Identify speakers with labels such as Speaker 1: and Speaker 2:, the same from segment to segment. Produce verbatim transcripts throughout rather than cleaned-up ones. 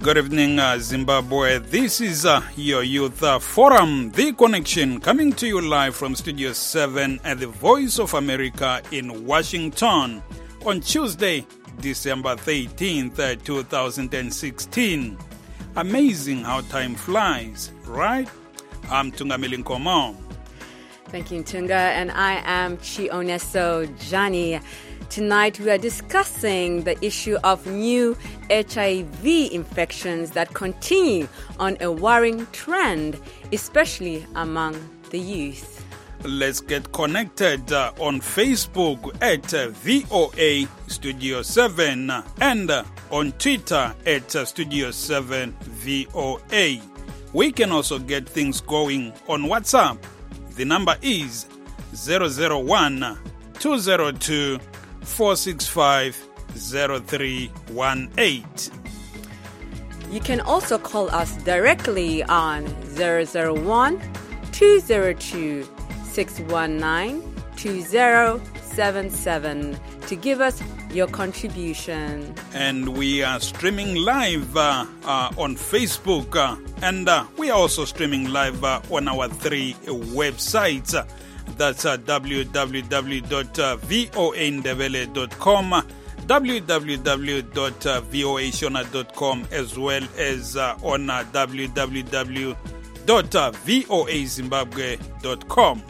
Speaker 1: Good evening, uh, Zimbabwe. This is uh, your Youth uh, Forum, The Connection, coming to you live from Studio seven at the Voice of America in Washington on Tuesday, December thirteenth, uh, two thousand sixteen. Amazing how time flies, right? I'm Tungamili Nkomo.
Speaker 2: Thank you, Tunga, and I am Chioneso Jani. Tonight we are discussing the issue of new H I V infections that continue on a worrying trend, especially among the youth.
Speaker 1: Let's get connected uh, on Facebook at uh, V O A Studio seven and uh, on Twitter at uh, Studio seven V O A. We can also get things going on WhatsApp. The number is zero zero one, two zero two, four six five, zero three one eight.
Speaker 2: You can also call us directly on zero zero one, two zero two, six one nine, two zero seven seven to give us your contribution.
Speaker 1: And we are streaming live uh, uh, on Facebook, uh, and uh, we are also streaming live uh, on our three websites. That's uh, w w w dot voa ndebele dot com, w w w dot voa shona dot com, as well as uh, on uh, w w w dot voa zimbabwe dot com.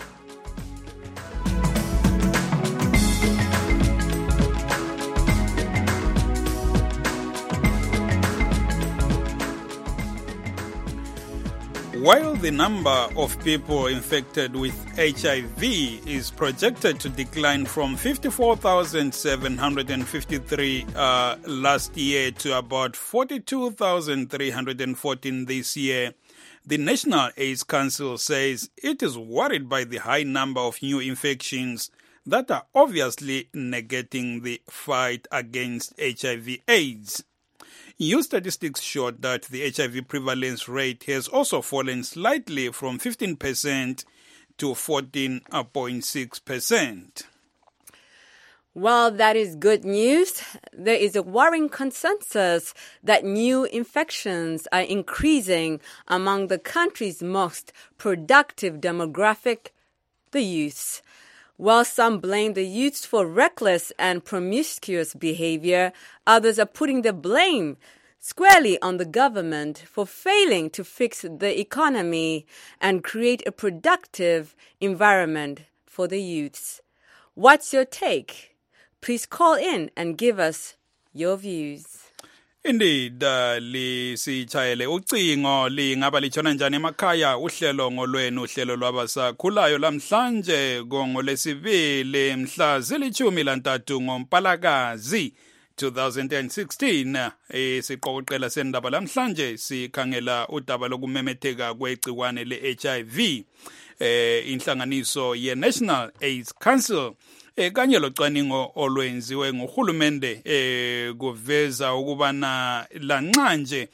Speaker 1: While the number of people infected with H I V is projected to decline from fifty-four thousand seven hundred fifty-three uh, last year to about forty-two thousand three hundred fourteen this year, the National AIDS Council says it is worried by the high number of new infections that are obviously negating the fight against H I V AIDS. New statistics showed that the H I V prevalence rate has also fallen slightly from fifteen percent to fourteen point six percent.
Speaker 2: Well, that is good news. There is a worrying consensus that new infections are increasing among the country's most productive demographic, the youths. While some blame the youths for reckless and promiscuous behavior, others are putting the blame squarely on the government for failing to fix the economy and create a productive environment for the youths. What's your take? Please call in and give us your views.
Speaker 1: Indeed, uh, li sichayele ucingo lingaba litshona njani emakhaya uhlelo ngolwenu uhlelo lwabasakhulayo lamhlanje ngolesibili mhla zilithumi lantathu ngoMpalakazi twenty sixteen. Isiqoqela sendaba lamhlanje sikhangela udaba lokumemetheka kwegciwane le-H I V. Eh inhlanganiso ye National AIDS Council eh kanye locwaningo olwenziwe nguhulumende eh kuveza ukubana lanxanje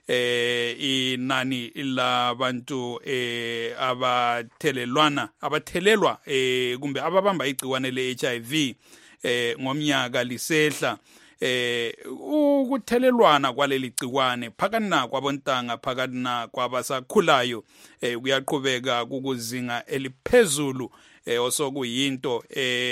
Speaker 1: eh inani labantu eh abathelelwana abathelelwa eh kumbe ababamba igciwane le-H I V eh ngomnyaka lisehla eh ukuthelelwana kwaleli gciwane phakathi na kwabontanga phakathi na kwabasakhulayo eh kuyaqhubeka kukuzinga eliphezulu eh osokuyinto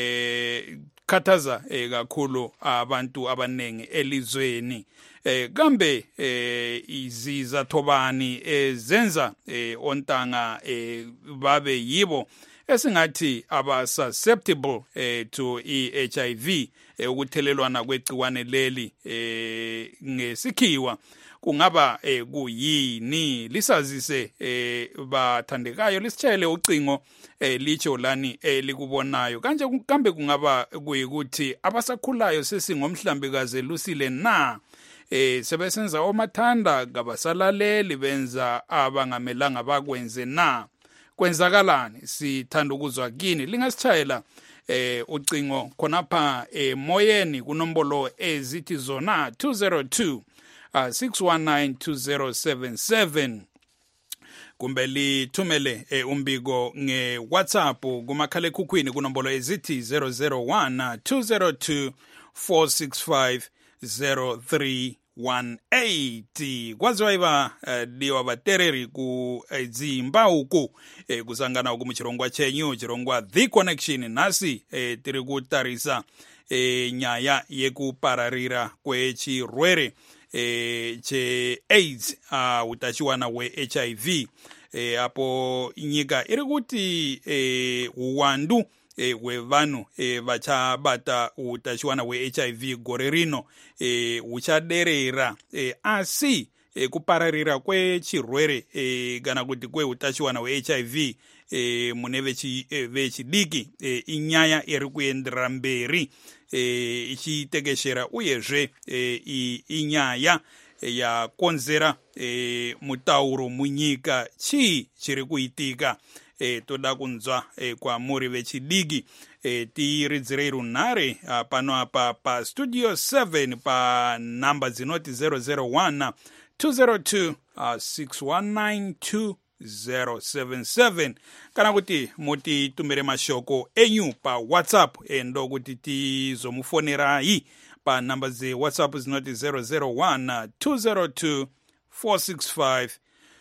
Speaker 1: eh khathaza eh kakhulu abantu abanengi elizweni eh kambe eh izizathobani ezenza eh ontanga eh babe yibo esingathi aba susceptible eh, to i-H I V eh, ukuthelelwana kwegciwane leli eh, ngesikhiwa kungaba eh, kuyini lisazise eh, bathandekayo lisitshele ucingo eh, licho lani eh, likubonayo kanje kambe kungaba kuyikuthi abasakhulayo sesingomhlambikaze lusile na eh sebesenza omathanda kabasalaleli benza abangamelanga bakwenze na kwenzakalani sithanda ukuzwa kini lingasitshayela eh ucingo khonapha emoyeni kunombolo ezithi zona two zero two, six one nine, two zero seven seven kumbe lithumele eh, umbiko nge WhatsApp kumakhalekhukhwini kunombolo ezithi zero zero one, two zero two, four six five, zero three one eight kwaziwaiva uh, diwa vatereri ku uh, dzimba uku uh, kusangana uku muchirongwa chenyu chirongwa The Connection. Nhasi uh, tiri kutarisa uh, nyaya yekupararira kwechirwere uh, che-AIDS uh, utachiwana we-H I V uh, apo nyika iri kuti uh, uwandu E, hwevanhu e, vachabata utachiwana hwe-H I V gore rino e, huchaderera e, asi e, kupararira kwechirwere e, kana kuti kweutachiwana hwe-H I V e, mune vechidiki e, inyaya iri kuenderera mberi e, ichitekeshera uyezve e, inyaya e, yakonzera e, mutauro munyika chii chiri kuitika. E, toda kunzwa e, kwa muri vechidiki e, tiridzirei runhare uh, pano apa pa studio seven pa namba dzinoti zero zero one two zero two six one nine two zero seven seven kana kuti mutitumire mashoko enyu pa WhatsApp e, ndo kuti tizomufonerai pa namba dze WhatsApp dzinoti zero zero one two zero two four six five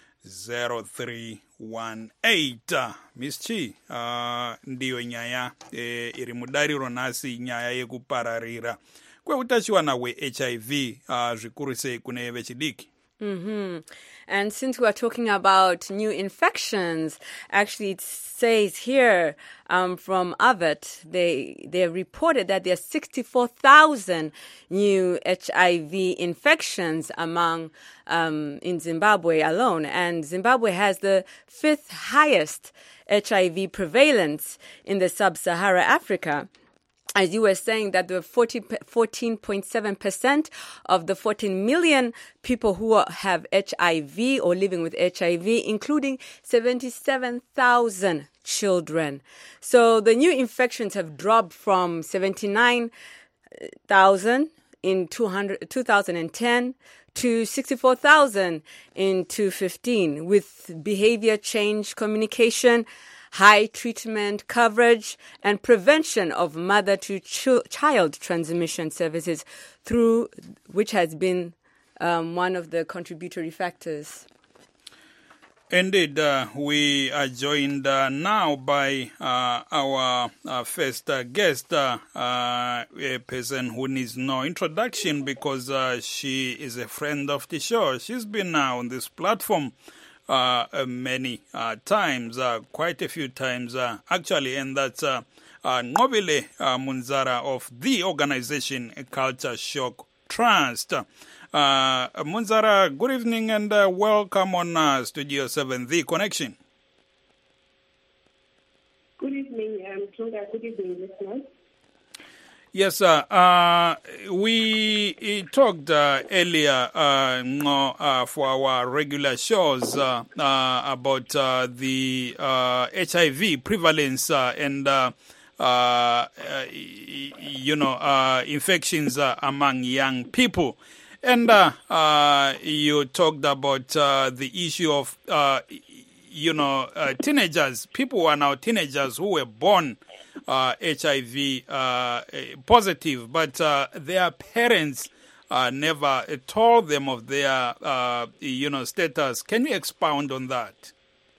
Speaker 1: zero three one eight. Miss Chi, uh, ndiyo nyaya e, iri mudariro nhasi nyaya yekupararira kweutachiwana hwe-H I V uh, zvikuru sei kune vechidiki.
Speaker 2: Mm-hmm. And since we are talking about new infections, actually it says here um, from Avet, they they reported that there are sixty-four thousand new H I V infections among um, in Zimbabwe alone, and Zimbabwe has the fifth highest H I V prevalence in the sub-Sahara Africa. As you were saying, that the fourteen point seven percent of the fourteen million people who have H I V or living with H I V, including seventy-seven thousand children. So the new infections have dropped from seventy-nine thousand in two thousand ten to sixty-four thousand in twenty fifteen, with behavior change communication, high treatment coverage, and prevention of mother-to-child transmission services, through which has been um, one of the contributory factors.
Speaker 1: Indeed, uh, we are joined uh, now by uh, our uh, first uh, guest, uh, uh, a person who needs no introduction because uh, she is a friend of the show. She's been now on this platform Uh, uh, many uh, times, uh, quite a few times, uh, actually, and that's uh, uh, Nqobile uh, Munzara of the organization Culture Shock Trust. Uh, Munzara, good evening and uh, welcome on uh, Studio seven, The Connection.
Speaker 3: Good evening, um, Tunga. Good evening, listeners.
Speaker 1: Yes, sir. Uh, we uh, talked uh, earlier uh, uh, for our regular shows uh, uh, about uh, the uh, H I V prevalence uh, and, uh, uh, you know, uh, infections uh, among young people. And uh, uh, you talked about uh, the issue of, uh, you know, uh, teenagers. People who are now teenagers who were born Uh, H I V uh, positive, but uh, their parents uh, never told them of their, uh, you know, status. Can you expound on that?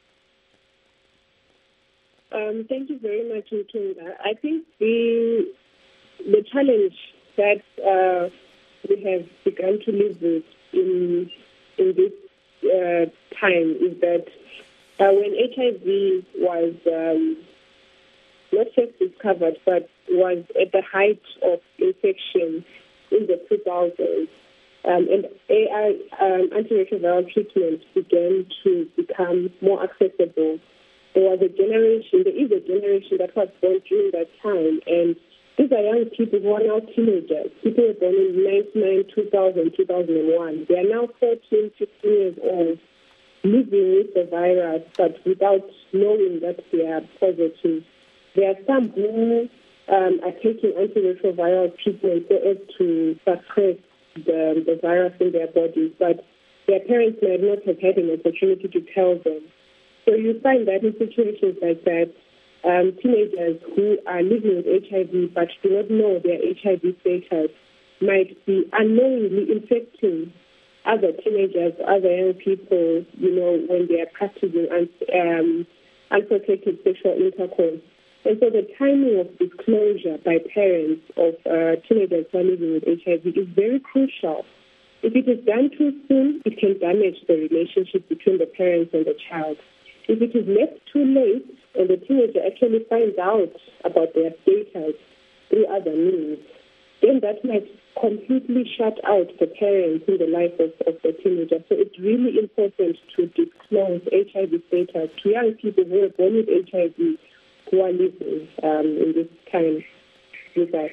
Speaker 3: Um, thank you very much, Ntunga. I think the the challenge that uh, we have begun to live with in in this uh, time is that uh, when H I V was um, not just discovered, but was at the height of infection in the two thousands. Um, and A I, um, antiretroviral treatment began to become more accessible. There was a generation, there is a generation that was born during that time, and these are young people who are now teenagers. People were born in ninety-nine, two thousand, two thousand one. They are now fourteen, fifteen years old, living with the virus, but without knowing that they are positive. There are some who um, are taking antiretroviral treatment so as to suppress the, the virus in their bodies, but their parents might not have had an opportunity to tell them. So you find that in situations like that, um, teenagers who are living with H I V but do not know their H I V status might be unknowingly infecting other teenagers, other young people, you know, when they are practicing um, unprotected sexual intercourse. And so the timing of disclosure by parents of uh, teenagers who are living with H I V is very crucial. If it is done too soon, it can damage the relationship between the parents and the child. If it is left too late and the teenager actually finds out about their status through other means, then that might completely shut out the parents in the life of, of the teenager. So it's really important to disclose H I V status to young people who are born with H I V who are living um, in this time with us.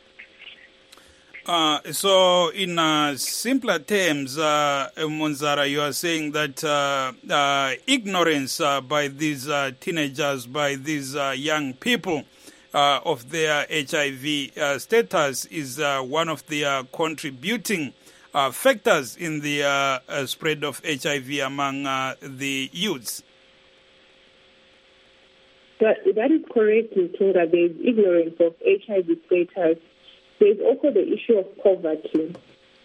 Speaker 1: Uh, so, in uh, simpler terms, uh, Monzara, you are saying that uh, uh, ignorance uh, by these uh, teenagers, by these uh, young people uh, of their H I V uh, status is uh, one of the uh, contributing uh, factors in the uh, uh, spread of H I V among uh, the youths.
Speaker 3: That, that is correct, Ntunga. There is ignorance of H I V status. There is also the issue of poverty.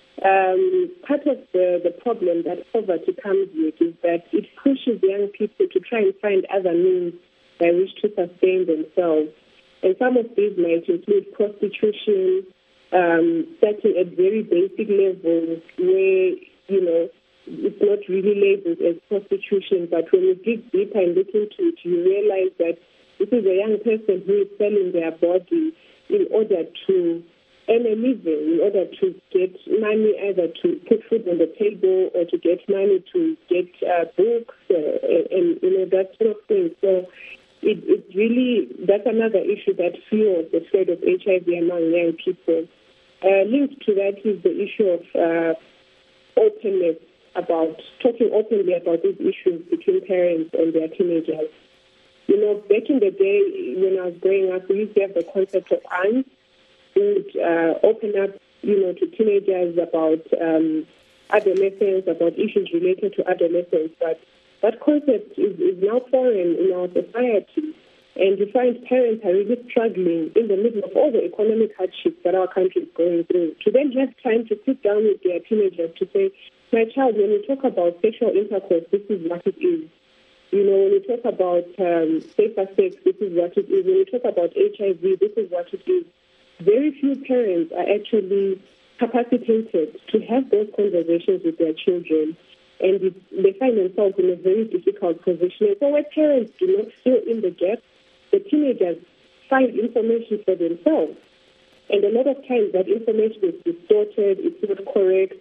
Speaker 3: Um, part of the, the problem that poverty comes with is that it pushes young people to try and find other means by which to sustain themselves. And some of these might include prostitution, um, starting at very basic levels where, you know, it's not really labeled as prostitution, but when you dig deeper and look into it, you realize that this is a young person who is selling their body in order to earn a living, in order to get money either to put food on the table or to get money to get uh, books uh, and, you know, that sort of thing. So it, it really, that's another issue that fuels the spread of H I V among young people. Uh, linked to that is the issue of uh, openness, about talking openly about these issues between parents and their teenagers. You know, back in the day when I was growing up, we used to have the concept of aunts who would uh, open up, you know, to teenagers about um, adolescence, about issues related to adolescence. But that concept is, is now foreign in our society. And you find parents are really struggling in the middle of all the economic hardships that our country is going through to then have time to sit down with their teenagers to say, my child, when you talk about sexual intercourse, this is what it is. You know, when you talk about um, safer sex, this is what it is. When you talk about H I V, this is what it is. Very few parents are actually capacitated to have those conversations with their children, and it, they find themselves in a very difficult position. And so where parents do not fill in the gap, the teenagers find information for themselves. And a lot of times that information is distorted, it's not correct,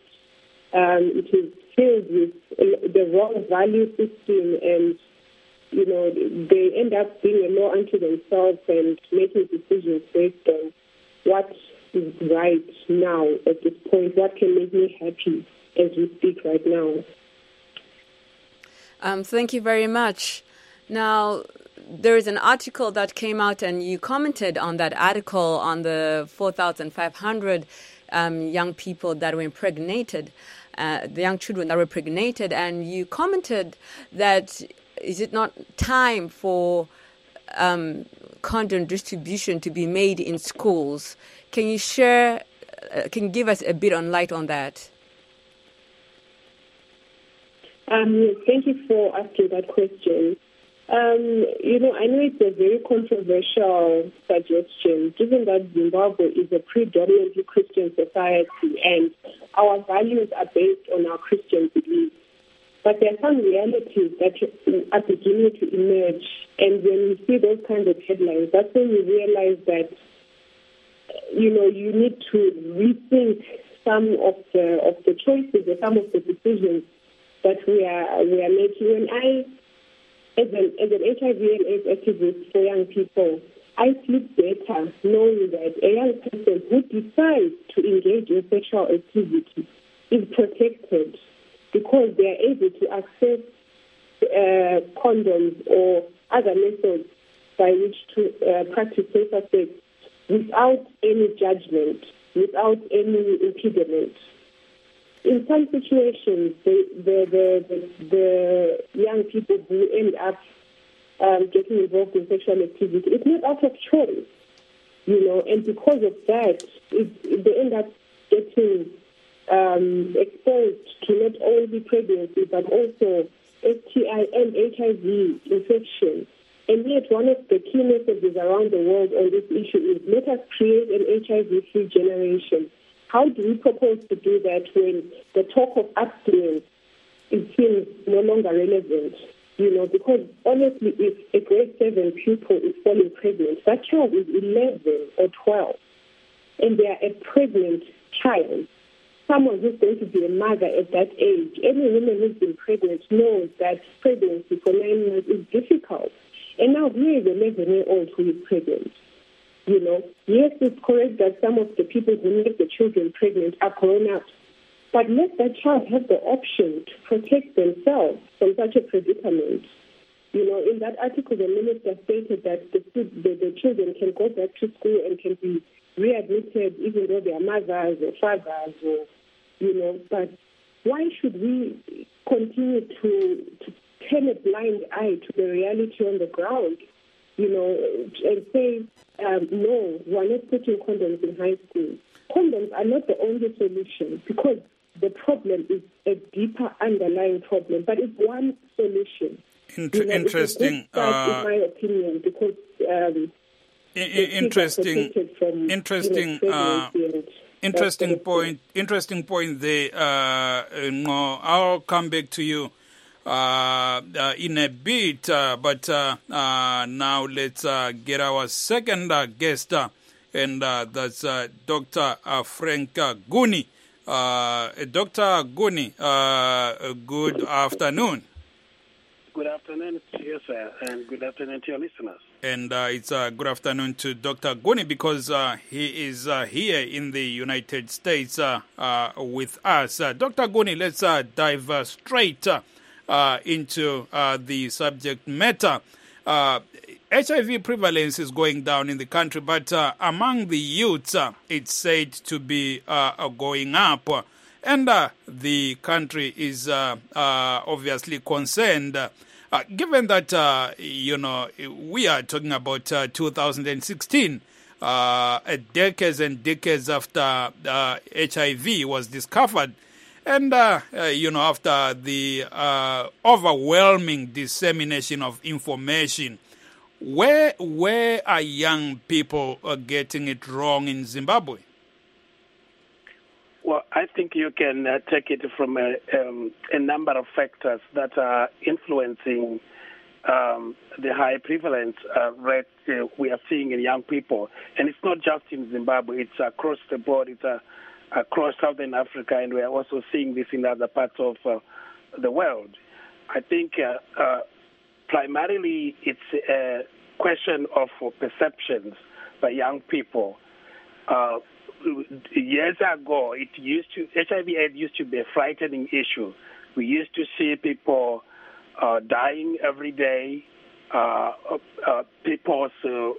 Speaker 3: um, it is filled with the wrong value system, and, you know, they end up being a law unto themselves and making decisions based on what is right now at this point, what can make me happy as we speak right now.
Speaker 2: Um, thank you very much. Now, there is an article that came out, and you commented on that article on the four thousand five hundred um, young people that were impregnated, uh, the young children that were impregnated, and you commented that is it not time for um, condom distribution to be made in schools? Can you share, uh, can you give us a bit on light on that?
Speaker 3: Um, thank you for asking that question. Um, you know, I know it's a very controversial suggestion, given that Zimbabwe is a predominantly Christian society and our values are based on our Christian beliefs. But there are some realities that are beginning to emerge, and when you see those kinds of headlines, that's when you realize that, you know, you need to rethink some of the of the choices or some of the decisions that we are we are making. When I As an, as an H I V and AIDS activist for young people, I sleep better knowing that a young person who decides to engage in sexual activity is protected because they are able to access uh, condoms or other methods by which to uh, practice safer sex without any judgment, without any impediment. In some situations, the, the, the, the, the young people who end up um, getting involved in sexual activity, it's not out of choice, you know, and because of that, it, it, they end up getting um, exposed to not only pregnancy but also S T I and H I V infection. And yet one of the key messages around the world on this issue is let us create an H I V-free generation. How do we propose to do that when the talk of abstinence it seems no longer relevant? You know, because honestly, if a grade seven pupil is falling pregnant, that child is eleven or twelve, and they are a pregnant child, someone who's going to be a mother at that age. Any woman who's been pregnant knows that pregnancy for nine months is difficult. And now here is an eleven-year-old who is pregnant. You know, yes, it's correct that some of the people who make the children pregnant are grown up. But let that child have the option to protect themselves from such a predicament. You know, in that article, the minister stated that the, the, the children can go back to school and can be readmitted even though they are mothers or fathers or, you know. But why should we continue to, to turn a blind eye to the reality on the ground, you know, and say, um, no, we're not putting condoms in high school. Condoms are not the only solution because the problem is a deeper underlying problem, but it's one solution.
Speaker 1: Inter-
Speaker 3: you know,
Speaker 1: interesting.
Speaker 3: It's a good start,
Speaker 1: uh,
Speaker 3: in my opinion, because um,
Speaker 1: I- interesting.
Speaker 3: From,
Speaker 1: interesting.
Speaker 3: You know,
Speaker 1: uh, interesting point. Interesting point there. Uh, no, I'll come back to you uh, uh, in a bit, uh, but uh, uh, now let's uh, get our second uh, guest, uh, and uh, that's uh, Doctor Uh, Frank uh, Guni. Uh, Doctor Guni, uh, good afternoon.
Speaker 4: Good afternoon to you, sir, and good afternoon to your listeners.
Speaker 1: And uh, it's a uh, good afternoon to Doctor Guni because uh, he is uh, here in the United States uh, uh, with us. Uh, Doctor Guni, let's uh, dive uh, straight uh, uh, into uh, the subject matter. Uh, H I V prevalence is going down in the country, but uh, among the youths, uh, it's said to be uh, going up. And uh, the country is uh, uh, obviously concerned. Uh, given that, uh, you know, we are talking about uh, two thousand sixteen, uh, decades and decades after uh, H I V was discovered, and, uh, uh, you know, after the uh, overwhelming dissemination of information, Where where are young people uh, getting it wrong in Zimbabwe?
Speaker 4: Well, I think you can uh, take it from a, um, a number of factors that are influencing um, the high prevalence uh, rate uh, we are seeing in young people. And it's not just in Zimbabwe, it's across the board, it's uh, across Southern Africa, and we are also seeing this in other parts of uh, the world. I think uh, uh, primarily it's a question of perceptions by young people. Uh, years ago, it used to H I V AIDS used to be a frightening issue. We used to see people uh, dying every day, uh, uh, people's uh,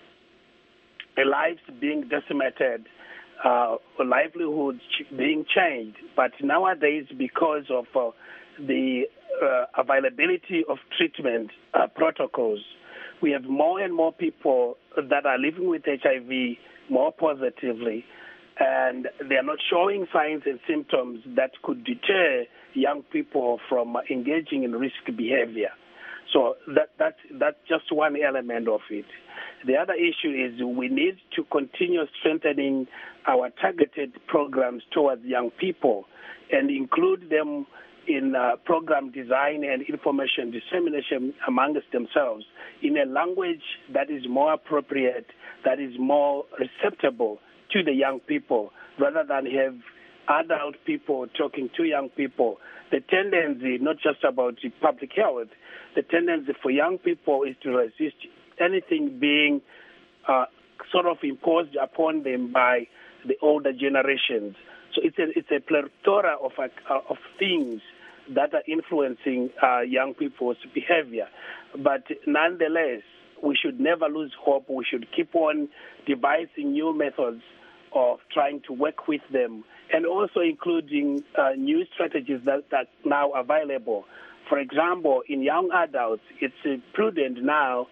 Speaker 4: lives being decimated, uh, livelihoods being changed. But nowadays, because of uh, the uh, availability of treatment uh, protocols, we have more and more people that are living with H I V more positively, and they are not showing signs and symptoms that could deter young people from engaging in risk behavior. So that, that, that's just one element of it. The other issue is we need to continue strengthening our targeted programs towards young people and include them in uh, program design and information dissemination amongst themselves in a language that is more appropriate, that is more receptible to the young people, rather than have adult people talking to young people. The tendency, not just about public health, the tendency for young people is to resist anything being uh, sort of imposed upon them by the older generations. So it's a, it's a plethora of, uh, of things that are influencing uh, young people's behavior. But nonetheless, we should never lose hope. We should keep on devising new methods of trying to work with them, and also including uh, new strategies that, that are now available. For example, in young adults, it's uh, prudent now to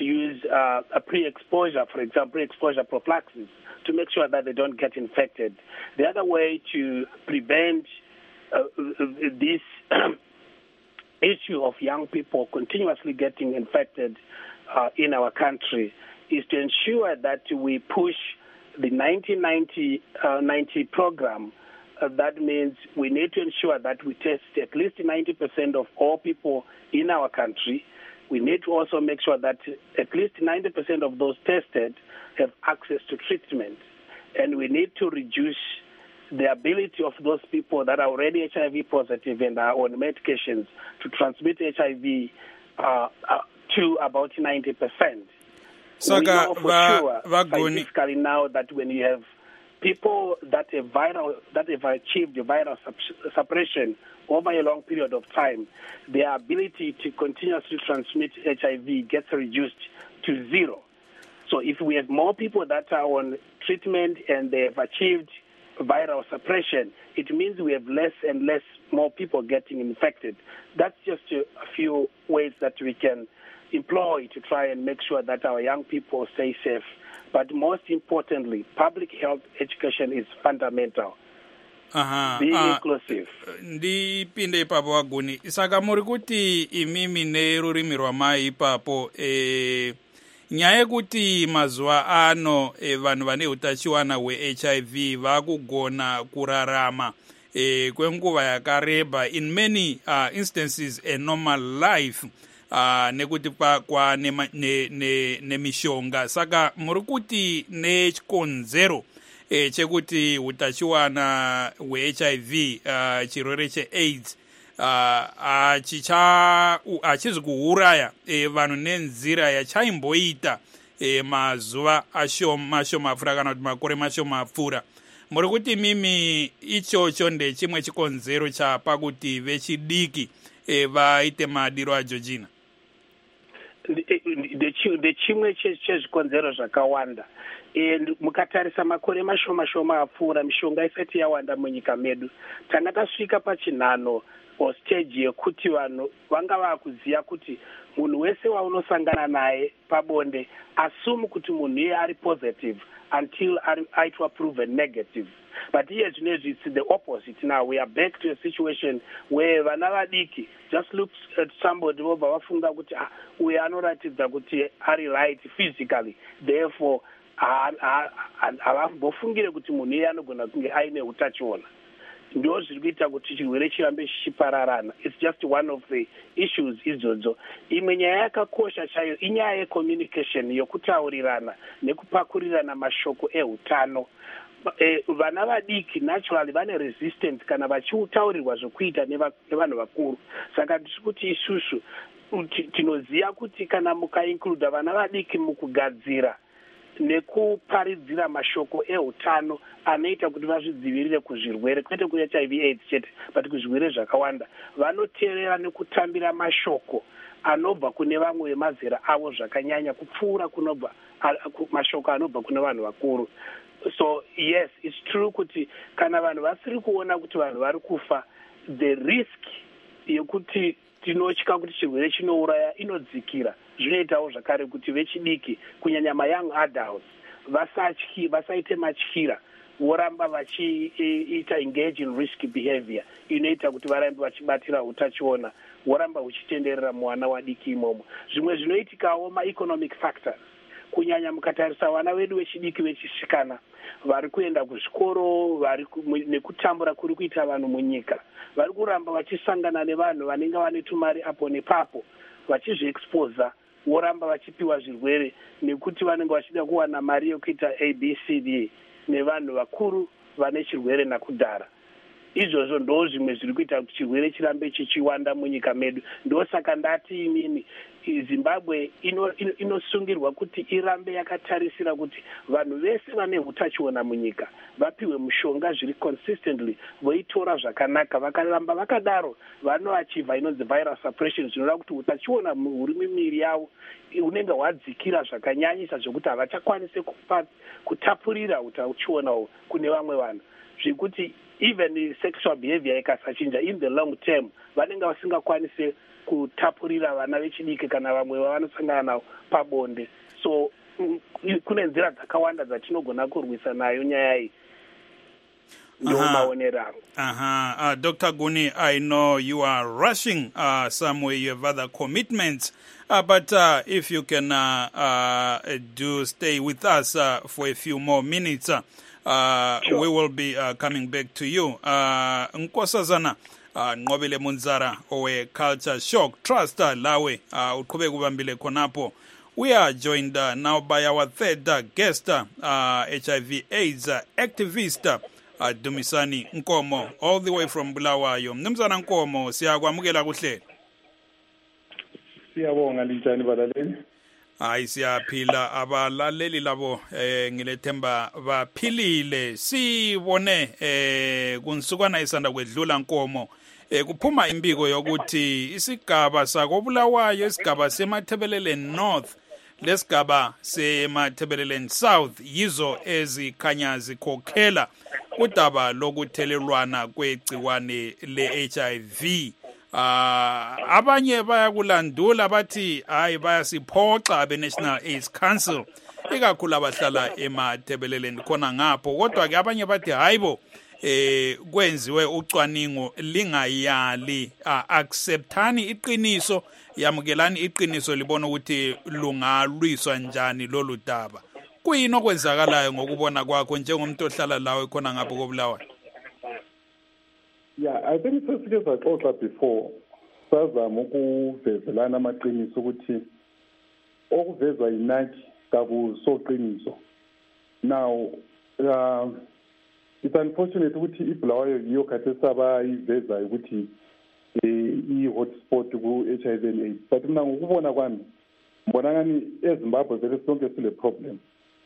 Speaker 4: to use uh, a pre-exposure, for example, pre-exposure prophylaxis to make sure that they don't get infected. The other way to prevent uh, this issue of young people continuously getting infected uh, in our country is to ensure that we push the nineteen ninety program. Uh, that means we need to ensure that we test at least ninety percent of all people in our country. We need to also make sure that at least ninety percent of those tested have access to treatment. And we need to reduce the ability of those people that are already H I V positive and are on medications to transmit H I V uh, uh, to about ninety percent.
Speaker 1: Saka,
Speaker 4: we know for
Speaker 1: va,
Speaker 4: sure,
Speaker 1: va
Speaker 4: scientifically now, that when you have people that have viral, that have achieved viral suppression over a long period of time, their ability to continuously transmit H I V gets reduced to zero. So if we have more people that are on treatment and they have achieved viral suppression, it means we have less and less more people getting infected. That's just a, a few ways that we can employ to try and make sure that our young people stay safe. But most importantly, public health education is fundamental.
Speaker 1: Aha,
Speaker 4: Be
Speaker 1: uh,
Speaker 4: inclusive.
Speaker 1: Ndipinde ipapo Waguni. Saka muri kuti imimi nerurimi rwamai ipapo eh, nyaya yekuti mazuva ano eh, vanhu vane utachiwana hwe-H I V vakugona kurarama eh, kwenguva yakareba, in many uh, instances a normal life. Uh, nekuti pakwa nemishonga ne, ne saka muri kuti nechikonzero eh, chekuti utachiwana hwe-H I V uh, chirwere che-AIDS hachizi uh, kuuraya eh, vanhu nenzira yachaimboita eh, mazuva mashoma apfuura kana kuti makore mashoma apfuura. Muri kuti mimi ichocho ndechimwe chikonzero chapakuti vechidiki eh, vaite madiro aJeorgina?
Speaker 4: Ndechimwe chezvikonzero zvakawanda. And mukatarisa makore mashoma shoma apfuura, mishonga isati yawanda munyika medu. Tanga tasvika pachinhano o stage yekuti vanhu vanga vakuziva kuti munhu wese waunosangana naye pabonde assume kuti munhu iye ari positive until aitwa proven negative. But here it's the opposite now. We are back to a situation where vana vadiki just looks at somebody over vafunga kuti we are not kuti ari right physically, therefore havambofungire kuti munhu iye anogona kunge aine utachiona. Ndo zviri kuita kuti chirwere chirambe chichipararana. It's just one of the issues izvodzo. Imwe nyaya yakakosha chayo inyaya yecommunication, yokutaurirana nekupakurirana mashoko ehutano. Eh, vana vadiki naturally vane resistance kana vachitaurirwa zvokuita nevanhu vakuru. Saka ndiri kuti isusu tinoziva kuti kana mukaincluda vana vadiki mukugadzira nekuparidzira mashoko ehutano anoita kuti vazvidzivirire kuzvirwere, kwete ku-H I V AIDS chete, but kuzvirwere zvakawanda, vanoteerera nekutambira mashoko anobva kune vamwe vemazera avo zvakanyanya kupfuura kunobva mashoko anobva kune vanhu vakuru. So yes, it's true kuti kana vanhu vasiri kuona kuti vanhu vari kufa, the risk yekuti tinotya kuti chirwere chinouraya inodzikira. Zvinoitawo zvakare kuti vechidiki kunyanya ma-young adults vasatyi vasaite matyira, voramba vachiita engage in risky behavior inoita kuti varambe vachibatira utachiona, voramba uchitenderera mwana wadiki imomo. Zvimwe zvinoitikawo ma-economic factors, kunyanya mukatarisa vana vedu vechidiki vechisikana vari kuenda kuzvikoro, vari nekutambura kuri kuita vanhu munyika, vari kuramba vachisangana nevanhu vanenge vane tumari apo nepapo, vachizviexposa, voramba vachipiwa zvirwere nekuti vanenge vachida kuwana mari yokuita A B C D nevanhu vakuru vane chirwere nakudhara. Izvozvo ndo zvimwe zviri kuita kuti chirwere chirambe chichiwanda munyika medu. Ndosaka ndati inini Zimbabwe inosungirwa ino, ino kuti irambe yakatarisira kuti vanhu vese vane utachiona munyika vapiwe mushonga zviri consistently, voitora zvakanaka. Vakaramba vakadaro vanoachiva inonzi viral suppression, zvinoda kuti utachiona huri mumiri yavo unenge hwadzikira zvakanyanyisa zvokuti havachakwanise kutapurira utachiona kune vamwe vanhu, zvekuti even sexual behavior ikasachinja in the long term vanenge vasingakwanise kutapurira vana vechidiki kana vamwe vavanosangana navo pabonde. So kune nzira dzakawanda dzatinogona kurwisa nayo nyaya iyi.
Speaker 1: Uh-huh. Uh-huh. Uh, Doctor Guni, I know you are rushing uh, somewhere, you have other commitments, uh, but uh, if you can uh, uh, do stay with us uh, for a few more minutes, uh, uh, sure. we will be uh, coming back to you. Uh, Nkosazana, uh, Nqobile Munzara, owe Culture Shock Trust, uh, lawe, uh, uqhubeka ubambile khonapo. We are joined uh, now by our third uh, guest, uh, H I V AIDS uh, activist, uh, Uh, Dumisani Nkomo, all the way from Bulawayo. Mnumzana Nkomo, siyakwamukela kuhle.
Speaker 5: Siyabonga linjani balaleli?
Speaker 1: Hayi siyaphila, abalaleli labo eh ngilethemba baphilile. Sibone eh kunsukwana isanda kwedlula Nkomo. Eh kuphuma imbiko yokuthi isigaba sakobulawayo, isigaba seMathebelele North, lesigaba seMathebelele South yizo ezikhanya zikhokhela kudaba lokuthelelwana kwegciwane le-H I V. Uh, abanye bayakulandula bathi hayi bayasiphoxa abe-National AIDS Council, ikakhulu abahlala eMathebeleleni khona ngapho. Kodwa ke abanye bathi hayibo eh kwenziwe ucwaningo lingayali, uh, acceptani iqiniso, yamukelani iqiniso, libona ukuthi lungalwiswa njani lolu daba. Kuyini okwenzakalayo ngokubona kwakho njengomuntu ohlala lawe khona ngapho koBulawayo?
Speaker 5: Yeah, I think sesike saxoxa before sazama ukuvezelana amaqiniso ukuthi okuvezwa yinaki kakusoqiniso. Now uh, it's unfortunate ukuthi iBulawayo yiyo khathesi abayiveza ukuthi i-hotspot ku-H I V and AIDS, but mina ngokubona kwami mbona ngani eZimbabwe vele sonke sile problem.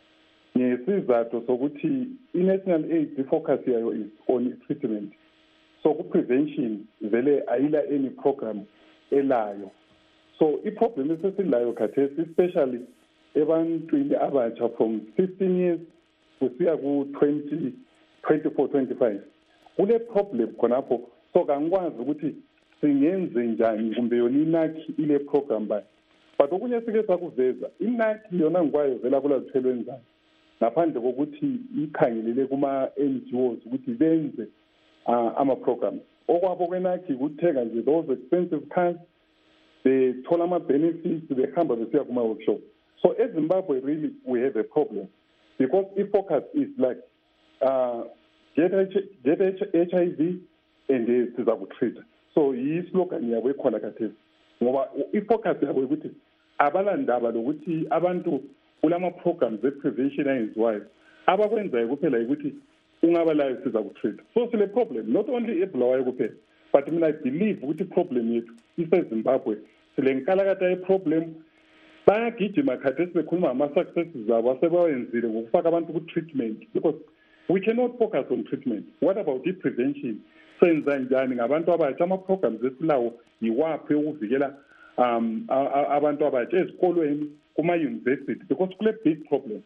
Speaker 5: Ngesizathu sokuthi i-National AIDS focus yayo is on treatment, so ku-prevention vele ayila any program elayo. So i-problem esesilayo khathesi, especially ebantwini abatsha from fifteen years kusiya ku-twenty, twenty-four, twenty-five, kule problem khonapho. So kangikwazi ukuthi singenze njani kumbe yona inaki ile program bayo, but okunye sike sakuveza inaki yona ngikwayo vela kula zithelo enzani ngaphandle kokuthi ikhangelele kuma-N G Os ukuthi benze uh, ama-programs. Okwabo kwenaki kuthenga nje those expensive cars, bethola ama-benefits, behamba besiya kuma-workshop. So eZimbabwe really we have a problem because i-focus is like uh, get, get H I V and siza kutreat. So yi-slogan yabo ekhona khathesi ngoba i-focus yabo ukuthi abalandaba lokuthi abantu kulama programs e-prevention ayenziwayo abakwenzayo kuphela ukuthi ungabalayo siza kutreat. So sile problem not only eBulawayo kuphela, but mina I believe ukuthi problem yethu iseZimbabwe sile nkalakata ye-problem. Bayagijima khathesi bekhuluma ngama-successes zabo asebawenzile ngokufaka abantu ku-treatment, because we cannot focus on treatment. What about i-prevention? Senza njani ngabantu abatsha? Ama-programs esilawo yiwaphi yokuvikela um abantu abatsha ezikolweni kuma-university, because kule big problem.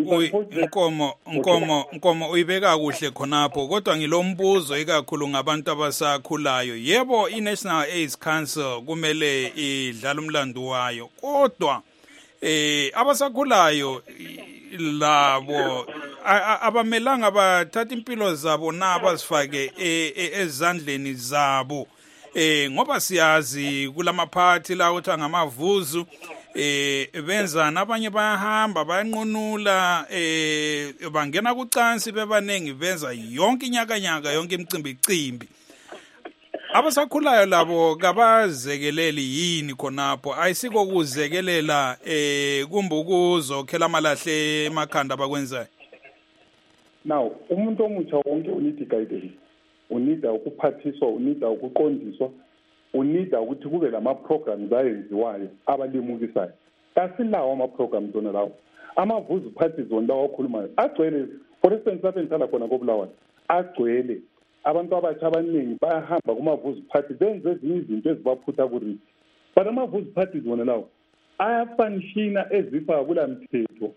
Speaker 1: Nkomo Nkomo Nkomo uyibeka kuhle khonapho, kodwa ngilombuzo ikakhulu ngabantu abasakhulayo. Yebo, i-National AIDS Council kumele idlala umlando wayo, kodwa eh abasakhulayo labo abamelanga bathatha impilo zabo na bazifake ezandleni zabo, eh ngoba siyazi kulamaphathi la uthi ngamavuzu eh benza nabanye bayahamba bayanqunula, eh bangena kucansi bebanengi, benza yonke inyaka nyaka yonke imicimbi icimbi. Abasakhulayo labo kabazekeleli yini khonapho? Ayisiko kuzekelela eh kumbe ukuzokhela amalahle emakhanda bakwenzayo?
Speaker 5: Now umuntu omutsha wonke unidi guidance, unida ukuphathiswa, unida ukuqondiswa, unida ukuthi kube lama-programs ayenziwayo abalimukisayo. Kasilawo ama-programs zona lawo. Amavuzu parties zona lawo akhulumayo agcwele. For instance, lapho engihlala khona koBulawayo agcwele. Abantu abatsha abaningi bayahamba kumavuzu party benze ezinye izinto ezibaphutha kurithi, but amavuzu parties wona lawo ayafanishina ezifa kula mthetho,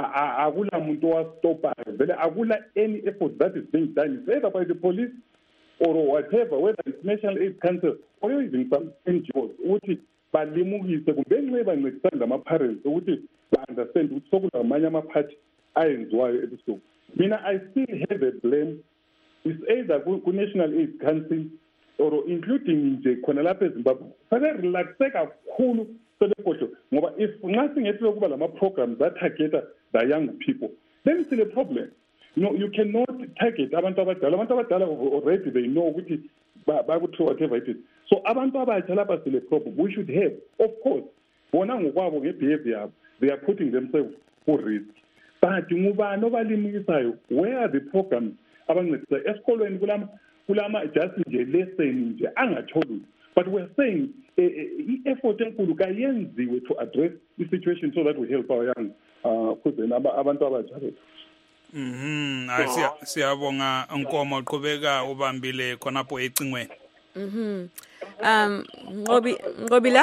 Speaker 5: akula muntu owastopayo vele, akula any effort that is being done either by the police or whatever, whether it's National AIDS Council or even some N G Os, ukuthi balimukise kumbe nxa bancedisana lama-parents ukuthi ba-understand ukuthi sokunamanye amaphathi ayenziwayo ebusuku. Mina, I still have a blame. It's either ku-National AIDS Council or including nje khona lapha eZimbabwe. Sake relaxe kakhulu sebekhohlwe ngoba if nxa singehlule kuba lama-programs that-targeta the young people, then it's a problem. No, you cannot target abantu abadala. Abantu abadala already they know ukuthi bakuthi whatever it is. So abantu abatsha lapha sile problem we should have, of course, bona ngokwabo nge-behavior they are putting themselves for risk. But ngubani obalimikisayo? Where are the programs abancedisa esikolweni kulama kulama just nje lesson nje angatholi? But we're saying i-effort enkulu kayenziwe to address the situation so that we help our young uh abantu abatsha bethu.
Speaker 1: Mhm, asiya siyabonga Nkomo uqhubeka ubambile khonapho ecingweni.
Speaker 2: Mhm. Um Ngobi Ngobila?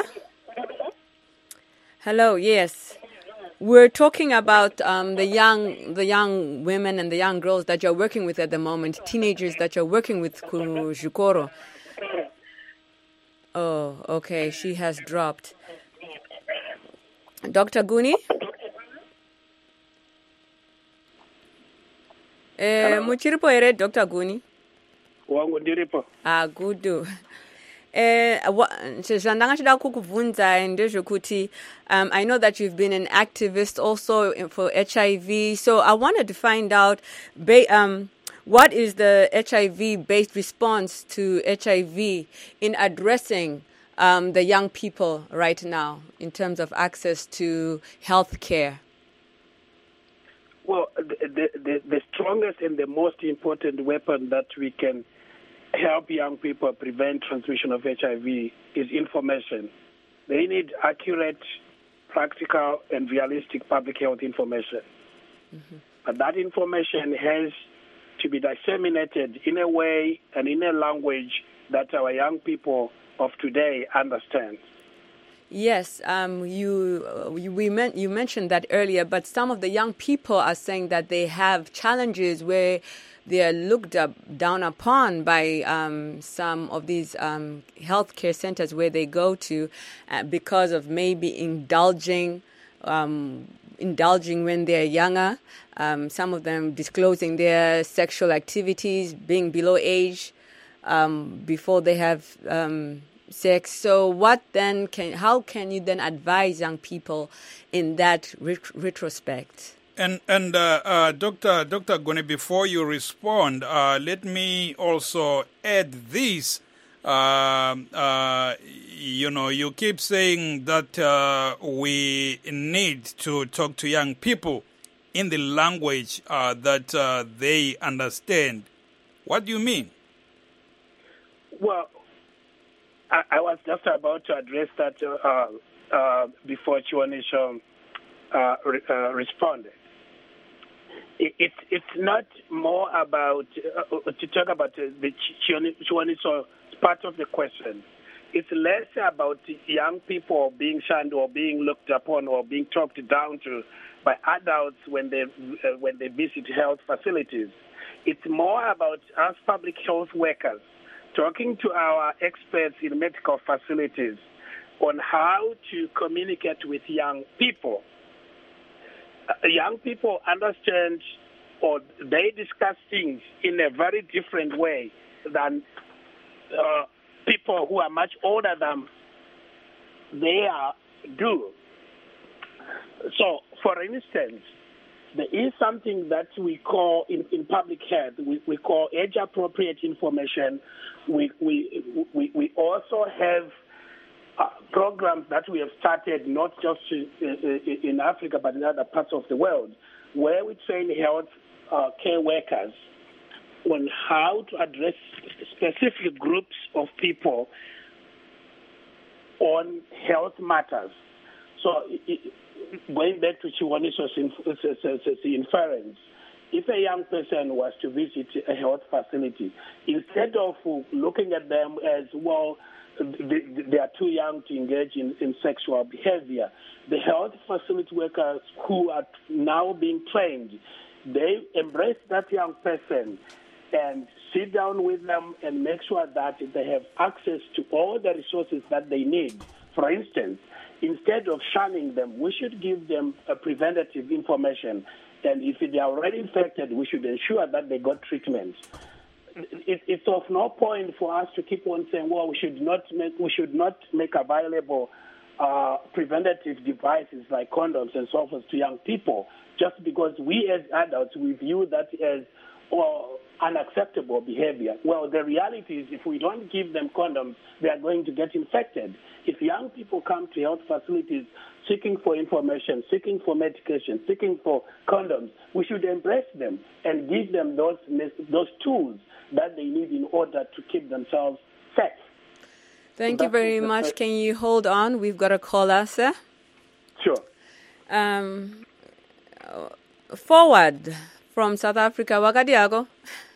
Speaker 2: Hello, yes. We're talking about um, the young the young women and the young girls that you're working with at the moment, teenagers that you're working with Zvikoro. Oh, okay, she has dropped. Doctor Guni? Eh, muchiripo ere Doctor Guni?
Speaker 4: Wangu ndiripo.
Speaker 2: Ah, good. Eh, zvandanga chida kukubvunza ndezvekuti um I know that you've been an activist also for H I V, so I wanted to find out ba- um what is the H I V based response to H I V in addressing um the young people right now in terms of access to health care.
Speaker 4: Well, the, the the strongest and the most important weapon that we can help young people prevent transmission of H I V is information. They need accurate, practical, and realistic public health information. Mm-hmm. But that information has to be disseminated in a way and in a language that our young people of today understand.
Speaker 2: Yes, um, you uh, we meant you mentioned that earlier, but some of the young people are saying that they have challenges where they are looked up, down upon by um, some of these um, healthcare centers where they go to uh, because of maybe indulging, um, indulging when they're younger. Um, some of them disclosing their sexual activities, being below age um, before they have um, sex. So, what then can? How can you then advise young people in that ret- retrospect?
Speaker 1: And and uh, uh, Doctor Doctor Gune, before you respond, uh, let me also add this. Uh, uh, you know, you keep saying that uh, we need to talk to young people in the language uh, that uh, they understand. What do you mean?
Speaker 4: Well, I, I was just about to address that uh, uh, before Chiwanisha uh, re- uh, responded. It, it, it's not more about, uh, to talk about uh, the Chiwanisha part of the question. It's less about young people being shunned or being looked upon or being talked down to by adults when they uh, when they visit health facilities. It's more about us public health workers talking to our experts in medical facilities on how to communicate with young people. Uh, young people understand or they discuss things in a very different way than uh, people who are much older than they are do. So, for instance, there is something that we call, in, in public health, we, we call age-appropriate information. We, we, we, we also have uh, programs that we have started, not just in, in Africa, but in other parts of the world, where we train health uh, care workers on how to address specific groups of people on health matters. So, it, going back to Chiwanisha's inference, if a young person was to visit a health facility, instead of looking at them as, well, they are too young to engage in, in sexual behavior, the health facility workers who are now being trained, they embrace that young person and sit down with them and make sure that they have access to all the resources that they need. For instance, instead of shunning them, we should give them a preventative information. And if they are already infected, we should ensure that they got treatment. It, it's of no point for us to keep on saying, well, we should not make, we should not make available uh, preventative devices like condoms and so forth to young people, just because we as adults, we view that as well, unacceptable behavior. Well, the reality is if we don't give them condoms, they are going to get infected. If young people come to health facilities seeking for information, seeking for medication, seeking for condoms, we should embrace them and give them those those tools that they need in order to keep themselves safe.
Speaker 2: Thank
Speaker 4: so
Speaker 2: you very much. First. Can you hold on? We've got a caller, sir.
Speaker 4: Sure.
Speaker 2: Um, forward from South Africa. Wakati yako?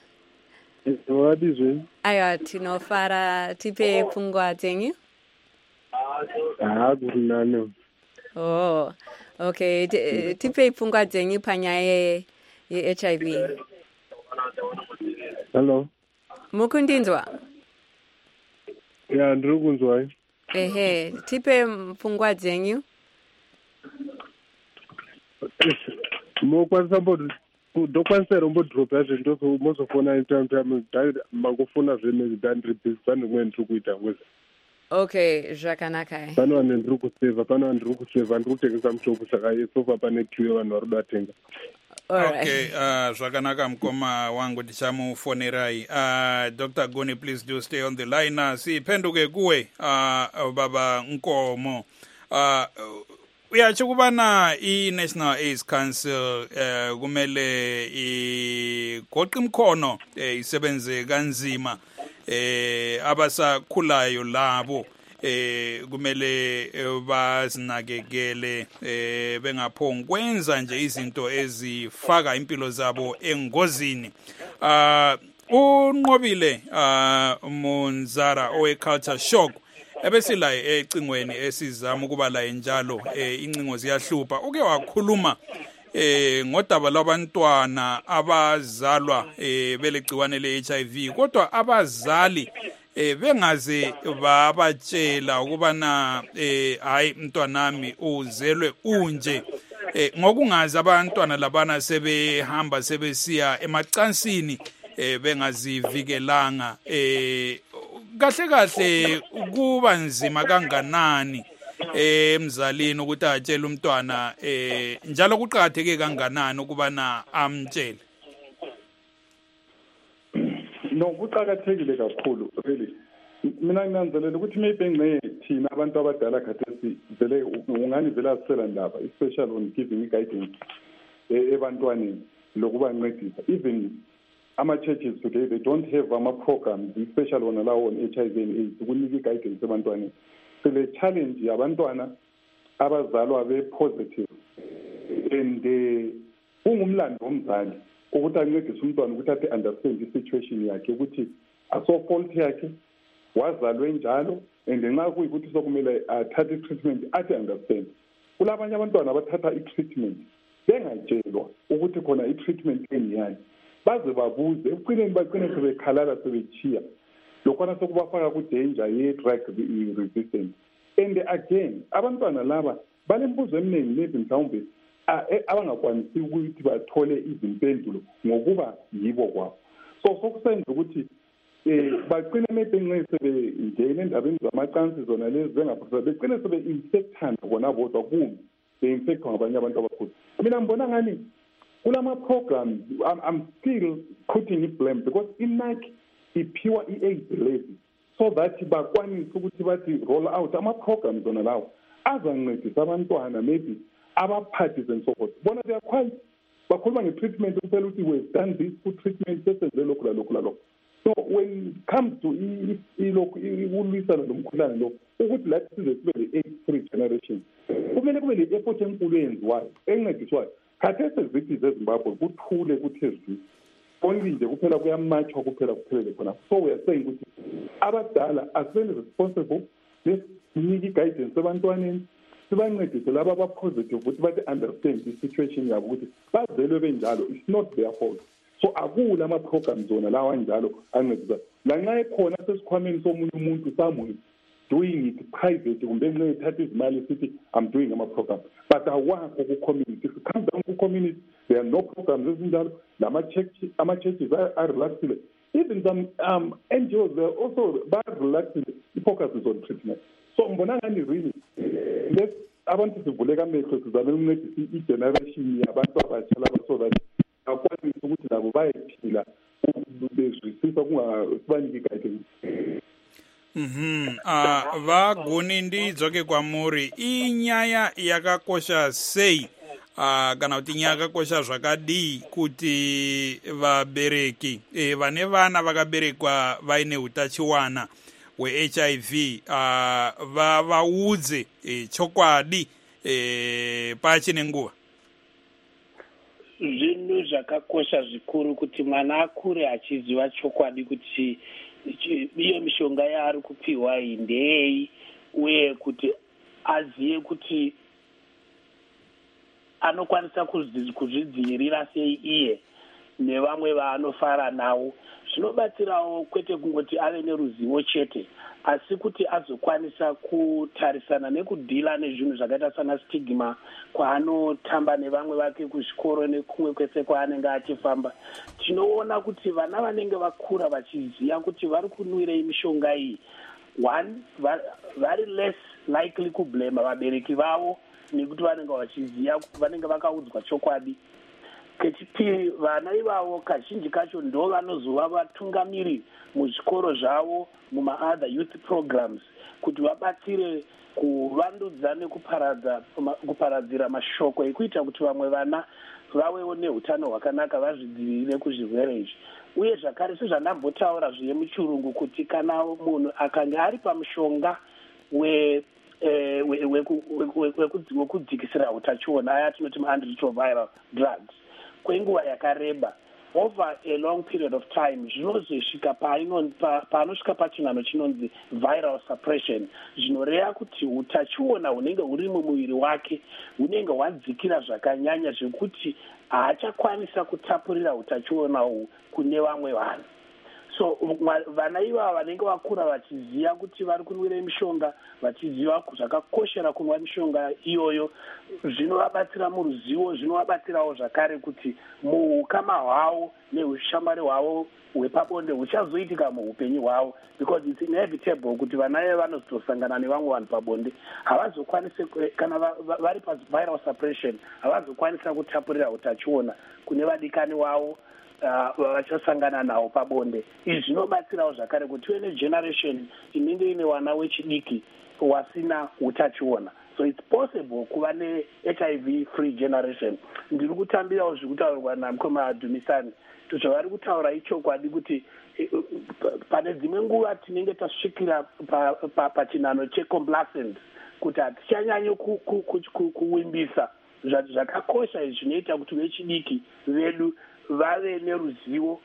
Speaker 6: Wakati
Speaker 2: Aya, tinofara tipe pungwa tenyu?
Speaker 6: Ah, kunano.
Speaker 2: Oh, okay. Tipe pungwa tenyu panya ye H I V.
Speaker 6: Hello.
Speaker 2: Mukundinzwa?
Speaker 6: Yeah, ndiri kunzwa.
Speaker 2: Ehe, tipe pungwa tenyu?
Speaker 6: Mokwanisa mbo ndokwanisa rombo drop yazvo ndoko mozofona anytime time mangofona zvemene ndandiri busy pane zvimwe ndiri kuita ngweza.
Speaker 2: Okay, zvakanaka.
Speaker 6: Pane vanhu ndiri kuseva, pane vanhu ndiri kuseva, ndiri kutengesa mushop saka sofa pane queue yevanhu vari kuda kutenga.
Speaker 1: Okay, uh, zvakanaka mukoma wangu ndichamufonerai. Uh, Doctor Goni, please do stay on the line. Uh, siphenduke kuwe uh, baba Nkomo. Uh, uyatsho kubana i-National AIDS Council eh kumele igoqe imkhono isebenze kanzima eh abasakhulayo labo eh kumele bazinakekele eh bengaphongi kwenza nje izinto ezifaka impilo zabo engozini. Ah unqobile ah Monzara owe Culture Shock ebesila ecingweni esizama ukuba la njalo eh incingo ziyahlupha uke wakhuluma eh ngodaba labantwana abazalwa eh belegciwane le H I V kodwa abazali eh bengaze babatshela ukubana eh hayi mntwanami uzelwe unje eh ngokungazi abantwana labana sebehamba sebesiya emacansini eh bengazivikelanga eh kahle kahle kuba nzima kanganani emzalini ukuthi atshele umntwana eh njalo kuqhatheke kanganani ukubana amtshele.
Speaker 5: No, kuqhakathekile kakhulu really. Mina nginanzelela ukuthi maybe ngithina abantu abadala khathesi vele ungani vela sisela ndaba especially on giving guidance ebantwaneni lokuba ncedisa even ama churches today they don't have ama programs especially on lawo on H I V and AIDS ukunika guidance ebantwaneni. So the challenge yabantwana abazalwa be positive and ungumlando womzali ukuthi ancedise umntwana ukuthi athi understand the situation yakhe ukuthi aso fault yakhe wazalwe njalo and nxa kuyikuthi sokumele athathe treatment athi understand. Kulabanye abantwana abathatha i-treatment bengatshelwa ukuthi khona i-treatment eniyani baze babuze ekuqineni baqine sebekhalala sebechiya lokwana sokubafaka ku danger ye drug resistance. And again abantwana laba balembuzo eminingi maybe mhlawumbe abangakwanisi ukuthi bathole izimpendulo ngokuba yibo kwabo. So sokusenza ukuthi eh baqine maybe nxa sebengena endabeni zamacansi zona lezi bengaphasa beqine sebe infectana bona bodwa kumbe be-infect ngabanye abantu abakhulu. Mina ngibona ngani kulama programs I'm, I'm still putting it blame because in like iphiwa i-AIDS levy so that bakwanise ukuthi bathi roll out ama programs ona lawo azancedisa abantwana maybe abaphathise and so forth. Bona they are quite bakhuluma nge-treatment kuphela ukuthi we've done this for treatment sesenze lokhu lalokhu lalokhu. So when it comes to ilokhu ukulwisana lomkhuhlane lo ukuthi lathi size sibe le-AIDS free generation kumele kube le-effort enkulu eyenziwayo encediswayo. Khathesi ezithi zeZimbabwe kuthule kuthezulu only nje kuphela kuyamatchwa kuphela kuphelele khona. So we are saying ukuthi abadala asibele responsible lesiniki guidance ebantwaneni sibancedise laba aba positive ukuthi bathi understand the situation yabo ukuthi bazelwe benjalo it's not their fault. so akula ama-programs wona lawa anjalo ancedisa lanxa ekhona sesikhwameni somunye umuntu somewhere doing it private kumbe nxa ethatha izimali sithi I'm doing ama-program but awakho ku-community. If it comes down ku-community there are no programs ezinjalo. Ama-churches are relaxed. Even some um, N G Os, they're also very relaxed. The focus is on treatment. So, mbona ngani really, let's abantu sivuleka amehlo sizame ukuncedisa i-generation yabantu abatsha laba so that akwazi ukuthi nabo bayephila bezwisisa kungabaniki guidance.
Speaker 1: Mhm. Ah, va guni ndidzoke kwamuri inyaya yakakosha sei uh, kana kuti nyaya yakakosha zvakadii kuti vabereki e, vane vana vakaberekwa vaine utachiwana hwe-H I V uh, va vaudze e, chokwadi e, pachine nguva.
Speaker 4: Zvinhu zvakakosha zvikuru kuti mwana akure achiziva chokwadi kuti iyo mishonga yaari kupiwa iyi ndeyei uye kuti azive kuti anokwanisa kuzvidzivirira sei iye nevamwe vaanofara navo. Zvinobatsirawo kwete kungoti ave neruzivo chete asi kuti azokwanisa kutarisana nekudhila nezvinhu zvakaita sana stigma kwaanotamba nevamwe vake kuzvikoro nekumwe kwese kwaanenge achifamba. Tinoona kuti vana vanenge vakura vachiziva kuti vari kunwirei mishonga iyi, one very less likely kublame vabereki vavo nekuti vanenge vachiziva vanenge vakaudzwa chokwadi. Kechipiri, vana ivavo kazhinji kacho ndo vanozova vatungamiri muzvikoro zvavo muma-other youth programs kuti vabatsire kuvandudza nekuparadza kuparadzira mashoko ekuita kuti vamwe vana vawewo neutano hwakanaka vazvidzivirire kuzvirwere izvi. Uye zvakare sezvandambotaura zviye muchirungu kuti kana munhu akanga ari pamushonga we wekudzikisira utachiona aya tinoti ma-antiretroviral drugs kwenguva yakareba over a long period of time zvinozosvika paanosvika pachinhano chinonzi viral suppression. Zvinoreva kuti utachiona hunenge huri mumuviri wake hunenge hwadzikira zvakanyanya zvekuti haachakwanisa kutapurira utachiona uhu kune vamwe vanhu. So vana ivava vanenge vakura vachiziva kuti vari kunwira mishonga, vachiziva zvakakoshera kunwa mishonga iyoyo, zvinovabatsira muruzivo, zvinovabatsirawo zvakare kuti muukama hwavo neushamwari hwavo hwepabonde huchazoitika muupenyu hwavo, because it's inevitable kuti vana ivava vanozotosangana nevamwe vanhu pabonde havazokwanise kana vari paviral suppression havazokwanisa kutapurira utachiona kune vadikani wavo vachasangana nawo pabonde. Izvi zvinobatsirawo zvakare kuti tive negeneration inenge ine wana wechidiki wasina utachiona. So it's possible kuva ne-H I V free generation. Ndiri kutambirawo zvikutaurwa namukoma Dumisani kuti zvavari kutaura ichokwadi kuti pane dzimwe nguva tinenge tasvikira pachinhano checomplacent kuti hatichanyanyo kuwimbisa. Zvakakosha izvi zvinoita kuti vechidiki vedu vave neruzivo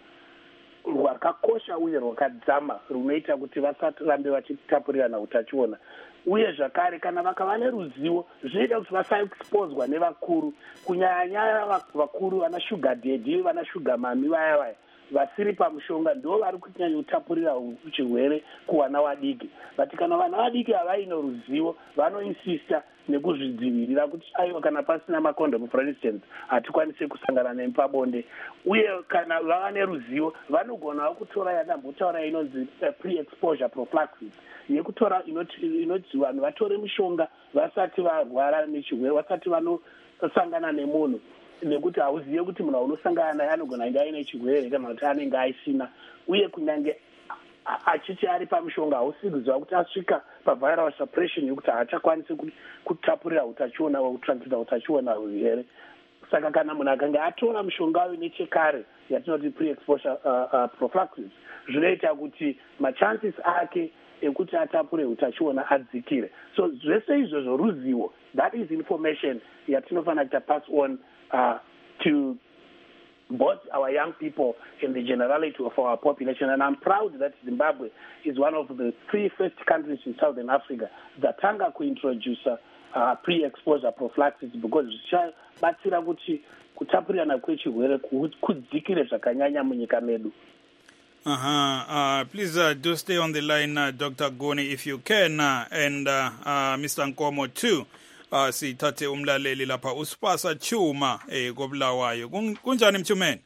Speaker 4: rwakakosha uye rwakadzama runoita kuti vasarambe vachitapurirana utachiona. Uye zvakare kana vakava neruzivo zvinoita kuti vasaexposwa nevakuru, kunyanya vakuru vana sugar daddy vana sugar mami vaya vaya vasiri pamushonga ndo vari kunyanya kutapurira chirwere kuvana vadiki. But kana vana vadiki havaine ruzivo vanoinsista nekuzvidzivirira kuti aiwa kana pasina makondomu for instance hatikwanise kusangana nepabonde. Uye kana vava neruzivo vanogonawo kutora yandambotaura inonzi pre-exposure prophylaxis yekutora inoti vanhu vatore mishonga vasati varwara nechirwere, vasati vanosangana nemunhu, nekuti hauzive kuti munhu unosangana naye anogona ainge aine chirwere kana kuti anenge aisina. Uye kunyange achiti ari pamushonga hausi kuziva kuti asvika paviral suppression yekuti haachakwanisi kutapurira utachiona kutransita utachiona here. Saka kana munhu akanga atora mushonga uyu nechekare yatinoti pre-exposure uh, uh, prophylaxis zvinoita kuti machances ake ekuti atapure utachiona adzikire. So zvese izvozvo ruzivo, that is information yatinofanira kuita pass on uh, to both our young people and the generality of our population. And I'm proud that Zimbabwe is one of the three first countries in Southern Africa that tanga kuintroduce uh, pre-exposure prophylaxis because zvichabatsira kuti kutapurirana kwechirwere kudzikire zvakanyanya munyika medu.
Speaker 1: Uh-huh. Uh, please uh, do stay on the line, uh, Doctor Goni, if you can, uh, and uh, uh, Mister Nkomo too. Uh, sithathe umlaleli lapha uSpasa Chuma eh koBulawayo. Kunjani Mchumeni?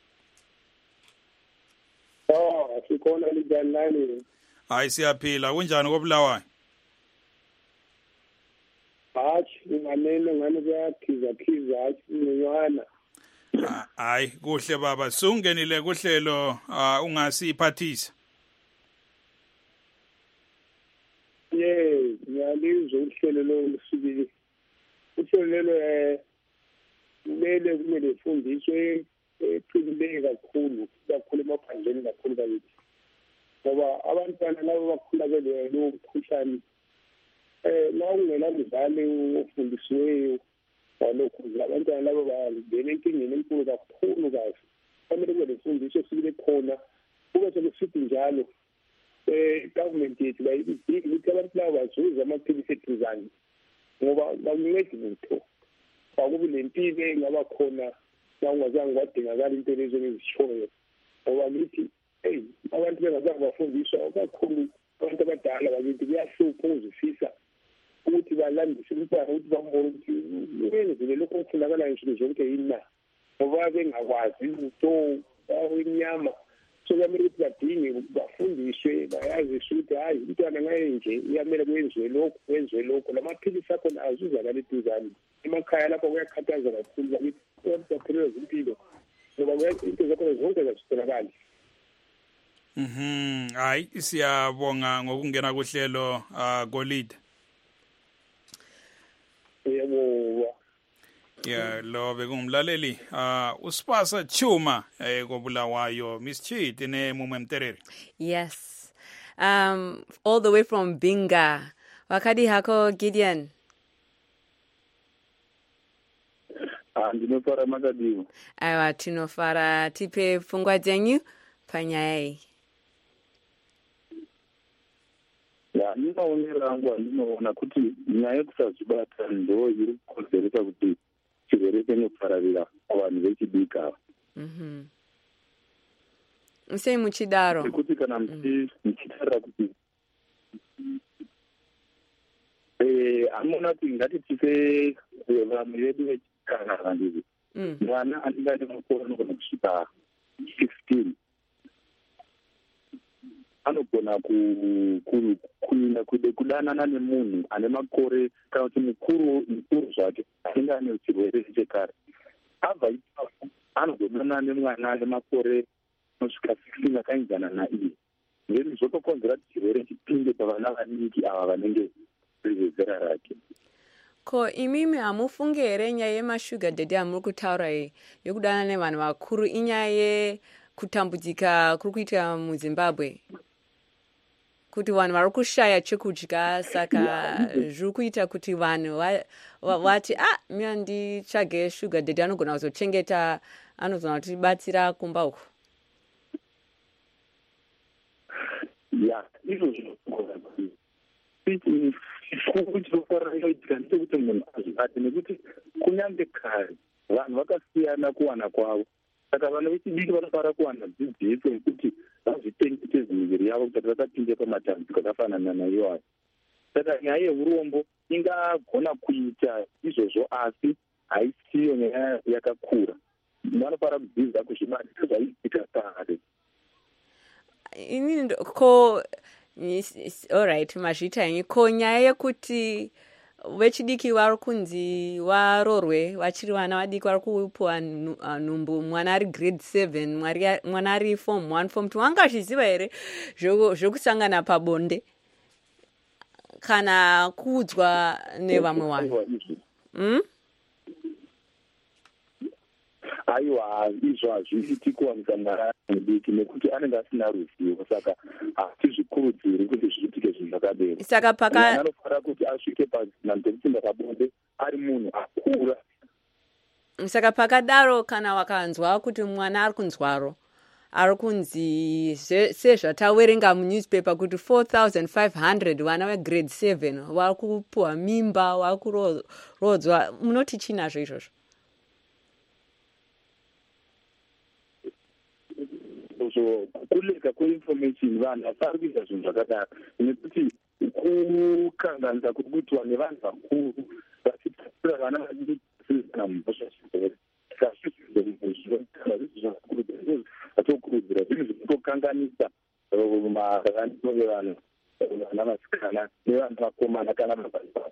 Speaker 7: Oh, sikhona lijanani.
Speaker 1: Hayi siyaphila. Kunjani koBulawayo?
Speaker 7: Hayi, ngamene ngane kuyakhiza khiza hayi sinywana.
Speaker 1: Hayi kuhle baba, sungenile kuhlelo uh, ungasiphathisa.
Speaker 7: Yes, ngiyalizwa uhlelo lo lusibili. Uhlelo lo eh kumele kumele fundiswe eqinile kakhulu kakhulu emaphandleni kakhulu kabithi. Ngoba abantwana labo bakhula bele lo mkhuhlane eh nawungela mzali ofundisiweyo walokho abantwana labo bangena enkingeni enkulu kakhulu kahle. Kumele kube fundiswe sibile khona kube sekusithi njalo eh government yethu bayibiki ukuthi abantu labo bazuze amaphilisi eduzane ngoba bakuncedi lutho akube lempilo engaba khona nawungazange kwadingakala into lezo ezishoyo ngoba ngithi hey abantu bengazange bafundiswa kakhulu abantu abadala bakithi kuyahlupha ukuzifisa ukuthi balandise umntwana ukuthi bambone ukuthi wenzile lokho okutholakala nje zonke yini na ngoba bengakwazi lutho awinyama so kumele ukuthi badinge bafundiswe bayaziswe ukuthi hayi umntwana ngaye nje uyamele kwenziwe lokho kwenziwe lokho lamaphilisi akho azuzakala eduzane emakhaya lapho kuyakhathaza kakhulu bakithi baphelelwa zimpilo ngoba into zakho zonke zazitholakala.
Speaker 1: Mhm, hayi siyabonga ngokungena kuhlelo uh Golide.
Speaker 7: Yebo.
Speaker 1: Yeah, lo bekungumlaleli uh uSpasa Chuma eh koBulawayo. Miss Chidi ne Mume Mterere.
Speaker 2: Yes. Um all the way from Binga. Wakadi hako Gideon.
Speaker 7: Ah, ndinofara makadiwo.
Speaker 2: Aiwa tinofara tipe pfungwa dzenyu panyaya.
Speaker 7: Ya, ndinoonera rangu ndinoona kuti nyaya yekusazvibata ndo iri kukonzeresa kuti chirwere chinopararira kuvanhu vechidiki ava.
Speaker 2: Mhm. Sei muchidaro?
Speaker 7: Kuti kana muchitarira kuti eh amuna kuti ngatitipe vanhu vedu vechikana vandizi. Mwana anenge ane makore anogona kusvika sixteen. Anogona kuenda kude kudanana nemunhu ane makore kana kuti mukuru mukuru zvake anenge ane chirwere chekare. Abva ipapo anogonana nemwana ane makore anosvika sixteen akaenzana naiye. Ndizvo zvotokonzera kuti chirwere chipinde pavana vadiki ava vanenge vari zera rake.
Speaker 2: Ko imimi hamufunge here nyaya yemashuga daddy amuri kutaura iyi yekudanana nevanhu vakuru inyaya kutambudzika kuri kuita muZimbabwe? Kuti vanhu vari kushaya chekudya saka zviri kuita kuti vanhu vati ah mina nditsvage sugar daddy anogona kuzochengeta anogona kutibatsira kumba uku.
Speaker 7: Ya, izvozvo chikuru chinofanira kuitika ndechekuti munhu azvibate nekuti kunyange kare vanhu vakasiyana kuwana kwavo. Saka vanhu vechidiki vanofanira kuwana dzidziso yekuti vazvichengetedze miviri yavo kuti vasapinde pamatambudziko akafanana naiwayo. Saka nyaya yeurombo ingagona kuita izvozvo asi haisiyo nyaya yakakura. Vanofanira kudzidza kuzvibata zvaiitika kare.
Speaker 2: Inini ko alright mazvita yenyu ko nyaya yekuti vechidiki vari kunzi varorwe vachiri vana vadiki vari kupiwa nhumbu mwana ari grade seven mwana ari form one form two wangazviziva here zvokusangana pabonde kana kuudzwa nevamwe vanhu?
Speaker 7: Aiwa, izvo hazviiti kuwanika mwana mudiki nekuti anenge asina ruzivo, saka hatizvikurudziri kuti zviitike zvinhu zvakadero.
Speaker 2: Saka paka
Speaker 7: anofanira kuti asvike panhamba yekupinda pabonde ari munhu akura.
Speaker 2: Saka pakadaro kana wakanzwa kuti mwana ari kunzwaro ari kunzi sezvatawerenga munewspaper kuti four thousand five hundred vana vegrade seven vari kupuwa mimba vari kurodzwa. Munoti chinazvo izvozvo?
Speaker 7: So kuleka kweinformation vanhu vasari kuita zvinhu zvakadaro nekuti kukanganisa kuri kuitwa nevanhu vakuru vachitatira vana vachiana mumboshaizvozvo atokurudzira zvinhu zvinotokanganisa marangiso evanhu vana vasikana nevanhu vakomana kana vabaipa.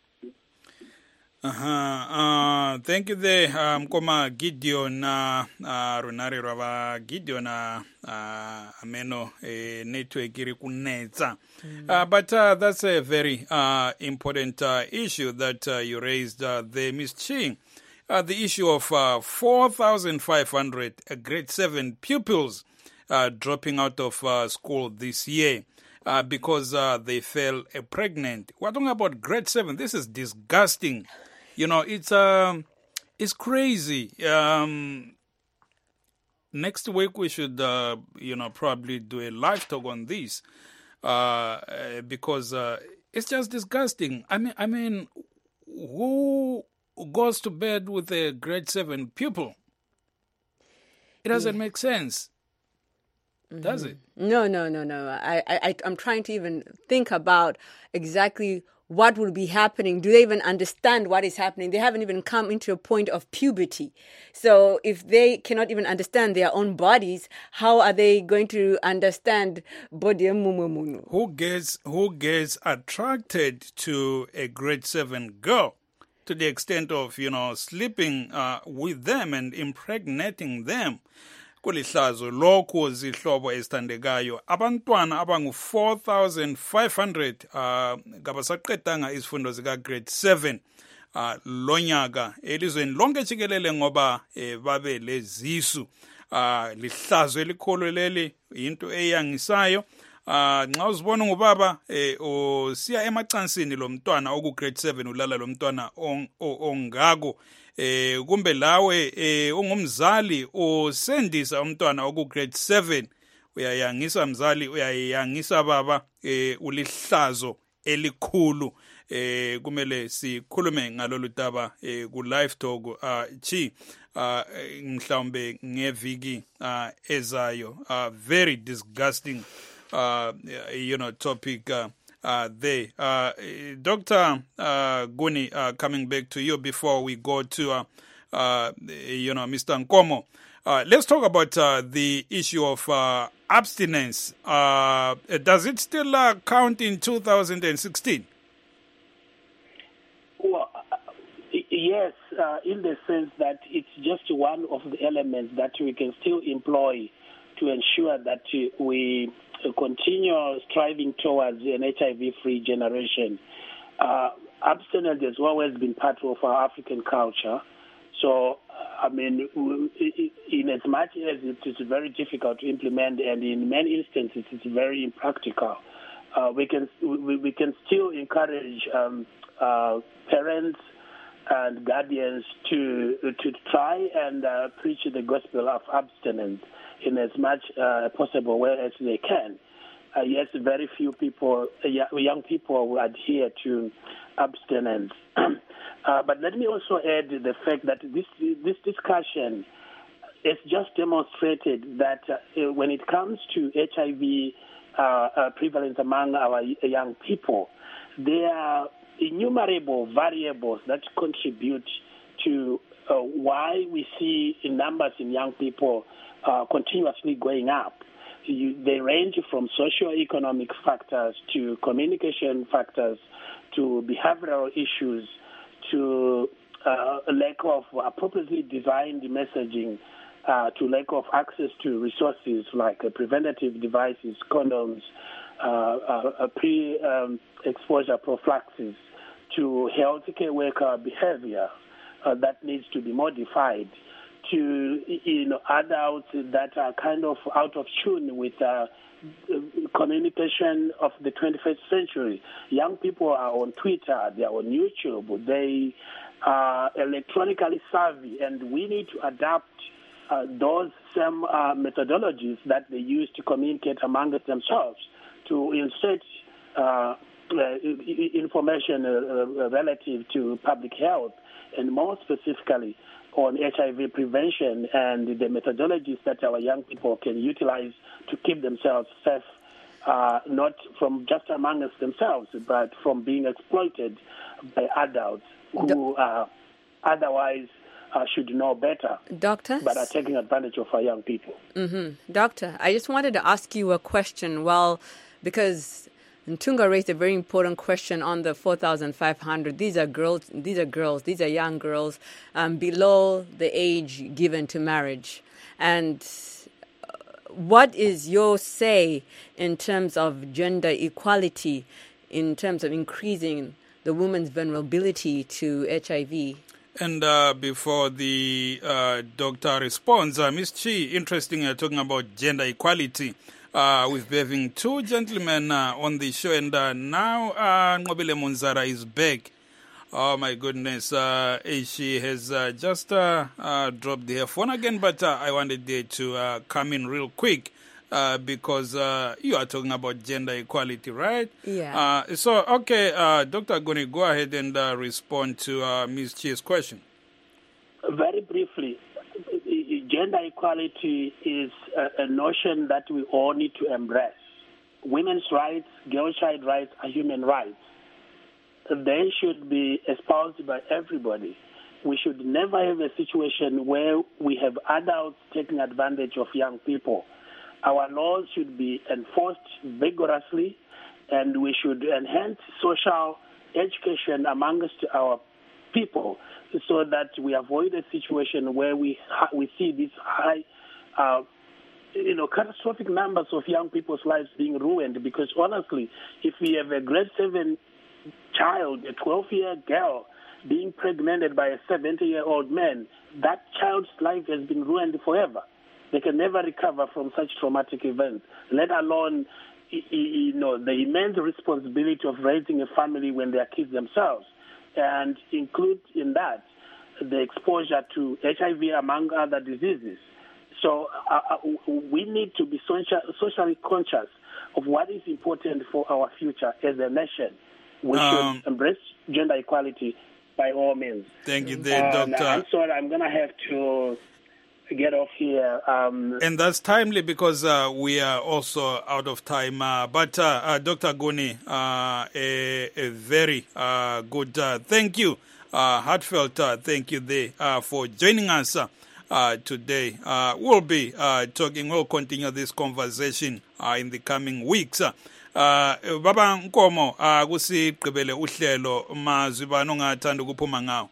Speaker 1: Uh-huh. Uh, thank you there, um, Mkoma Gideon, uh, uh, runare rava Gideon, uh, uh, ameno, uh, network iri kunetsa. Uh, but uh, that's a very uh, important uh, issue that uh, you raised uh, there, Miz Chi. Uh, the issue of uh, four thousand five hundred uh, grade seven pupils uh, dropping out of uh, school this year. Uh, because uh, they fell uh, pregnant. We're talking about grade seven. This is disgusting. You know, it's um, it's crazy. Um, next week we should, uh, you know, probably do a live talk on this uh, uh, because uh, it's just disgusting. I mean, I mean, who goes to bed with a grade seven pupil? It doesn't yeah. make sense. Mm-hmm. Does it?
Speaker 2: No, no, no, no. I, I, I'm trying to even think about exactly what will be happening. Do they even understand what is happening? They haven't even come into a point of puberty. So if they cannot even understand their own bodies, how are they going to understand body?
Speaker 1: Who gets who gets attracted to a grade seven girl to the extent of, you know, sleeping uh, with them and impregnating them? Kulihlazo lokho zihlobo ezithandekayo abantwana abangu four thousand five hundred uh ngabasaqedanga izifundo zika grade seven uh lonyaka elizweni lonke jikelele ngoba eh, babe lezisu uh lihlazo elikholo leli into eyangisayo uh nxa uzibona ngubaba eh osiya emacansini lo mntwana oku grade seven ulala lo mntwana ongako eh kumbe lawe eh ungumzali osendisa umntwana oku grade seven uyayangisa mzali uyayangisa baba eh ulihlazo elikhulu eh kumele sikhulume ngalolu daba eh ku live talk uh chi uh mhlawumbe ngeviki uh ezayo uh very disgusting uh you know topic uh, Uh, there. Uh, Doctor Uh, Guni, uh, coming back to you before we go to, uh, uh, you know, Mister Nkomo. Uh, let's talk about uh, the issue of uh, abstinence. Uh, does it still uh, count in two thousand sixteen?
Speaker 4: Well, uh, yes, uh, in the sense that it's just one of the elements that we can still employ to ensure that we continue striving towards an H I V-free generation. Uh, abstinence has always been part of our African culture. So, I mean, in as much as it is very difficult to implement, and in many instances it's very impractical, uh, we can we, we can still encourage um, uh, parents and guardians to to try and uh, preach the gospel of abstinence in as much uh, possible way as they can. Uh, yes, very few people, uh, young people will adhere to abstinence. uh, but let me also add the fact that this this discussion has just demonstrated that uh, when it comes to H I V uh, uh, prevalence among our young people, there are innumerable variables that contribute to uh, why we see in numbers in young people uh, continuously going up. You, they range from socio-economic factors to communication factors to behavioral issues to uh, a lack of appropriately designed messaging uh, to lack of access to resources like uh, preventative devices, condoms, uh, uh, pre-exposure um, prophylaxis, to healthcare worker behavior uh, that needs to be modified, to you know adults that are kind of out of tune with uh, communication of the twenty-first century. Young people are on Twitter, they are on YouTube, they are electronically savvy, and we need to adapt uh, those same uh, methodologies that they use to communicate amongst themselves to insert uh, uh, information uh, relative to public health, and more specifically on H I V prevention and the methodologies that our young people can utilize to keep themselves safe, uh, not from just amongst themselves, but from being exploited by adults who uh, otherwise uh, should know better,
Speaker 2: Doctor,
Speaker 4: but are taking advantage of our young people.
Speaker 2: Mm-hmm. Doctor, I just wanted to ask you a question. Well, because Ntunga raised a very important question on the four thousand five hundred. These are girls. These are girls. These are young girls um, below the age given to marriage. And what is your say in terms of gender equality, in terms of increasing the woman's vulnerability to H I V?
Speaker 1: And uh, before the uh, doctor responds, uh, Miz Chi, interesting, uh, talking about gender equality. Uh, we've been having two gentlemen uh, on the show, and uh, now uh, Nqobile Munzara is back. Oh, my goodness. Uh, she has uh, just uh, uh, dropped her phone again, but uh, I wanted her to uh, come in real quick uh, because uh, you are talking about gender equality, right?
Speaker 2: Yeah.
Speaker 1: Uh, so, okay, uh, Doctor Goni, go ahead and uh, respond to uh, Miz Chi's question.
Speaker 4: Very briefly. Gender equality is a, a notion that we all need to embrace. Women's rights, girl child rights are human rights. They should be espoused by everybody. We should never have a situation where we have adults taking advantage of young people. Our laws should be enforced vigorously, and we should enhance social education amongst our people, so that we avoid a situation where we ha- we see these high, uh, you know, catastrophic numbers of young people's lives being ruined. Because honestly, if we have a grade seven child, a twelve-year girl, being pregnant by a seventy-year-old man, that child's life has been ruined forever. They can never recover from such traumatic events, let alone, you know, the immense responsibility of raising a family when they are kids themselves. And include in that the exposure to H I V among other diseases. So uh, we need to be social, socially conscious of what is important for our future as a nation. We um, should embrace gender equality by all means.
Speaker 1: Thank you, there,
Speaker 4: uh,
Speaker 1: Doctor.
Speaker 4: I'm sorry, I'm going to have to get off here. Um,
Speaker 1: and that's timely because uh, we are also out of time. Uh, but uh, uh, Doctor Goni, uh, a, a very uh, good uh, thank you, uh, heartfelt uh, thank you there uh, for joining us uh, uh, today. Uh, we'll be uh, talking, we'll continue this conversation uh, in the coming weeks. Uh, Baba Nkomo, uh, kusigqibele uhlelo mazwi bani ongathanda ukuphuma ngawo?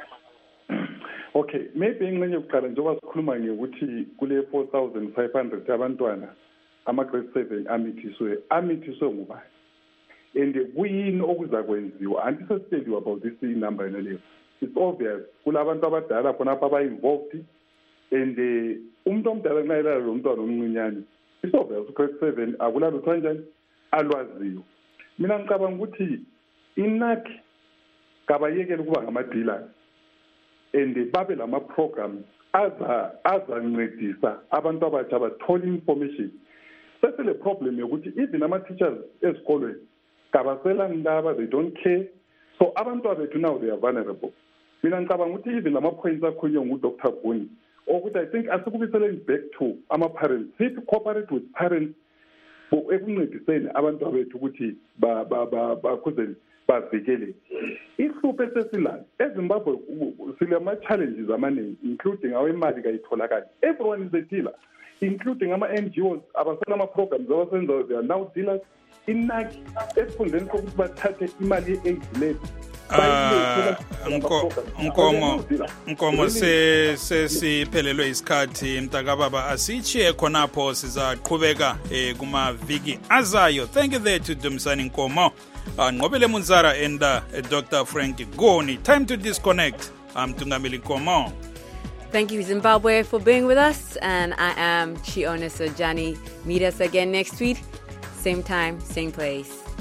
Speaker 5: Okay, maybe ingxenye yokuqala njengoba sikhuluma ngekuthi kule four thousand five hundred abantwana ama-grade seven amithiswe amithiswe ngubani and kuyini okuzakwenziwa antisesiteliwe about this number yona leyo. It's obvious kulabantu abadala khonapha aba-involved and umuntu omdala nxa elala lo mntwana omncinyane it's obvious grade seven akulalutho kanjani alwaziyo. Mina ngicabanga ukuthi inakhi kabayekele ukuba ngama-dealers and babe lama program aza azancedisa abantu abatsha bathola information. Sesele problem yokuthi even ama teachers esikolweni kabaselani laba, they don't care. So abantu abethu now they are vulnerable. Mina ngicabanga ukuthi even lama points akhulunywa nguDoctor Goni ukuthi I think asikubisele back to ama parents, sithi cooperate with parents ekuncediseni abantu abethu ukuthi ba ba ba bakhuzeni bavikele. Ihlupho esesilayo eZimbabwe silama-challenges amaningi including awemali kayitholakali. Everyone is a dealer, including ama-N G Os abasenama-programs abasenzayo, they are now dealers. Inaki esifundeni sokuthi bathathe imali ye-AIDS leti
Speaker 1: Nkomo Nkomo sesiphelelwe isikhathi mntakababa asichiye khonapho sizaqhubeka kumaviki azayo. Thank you there to Dumisani Nkomo, uh, Nqobile Munzara and uh, Doctor Frank Goni. Time to disconnect. I'm Tungamili Nkomo.
Speaker 2: Thank you, Zimbabwe, for being with us, and I am Chione Sojani. Meet us again next week, same time, same place.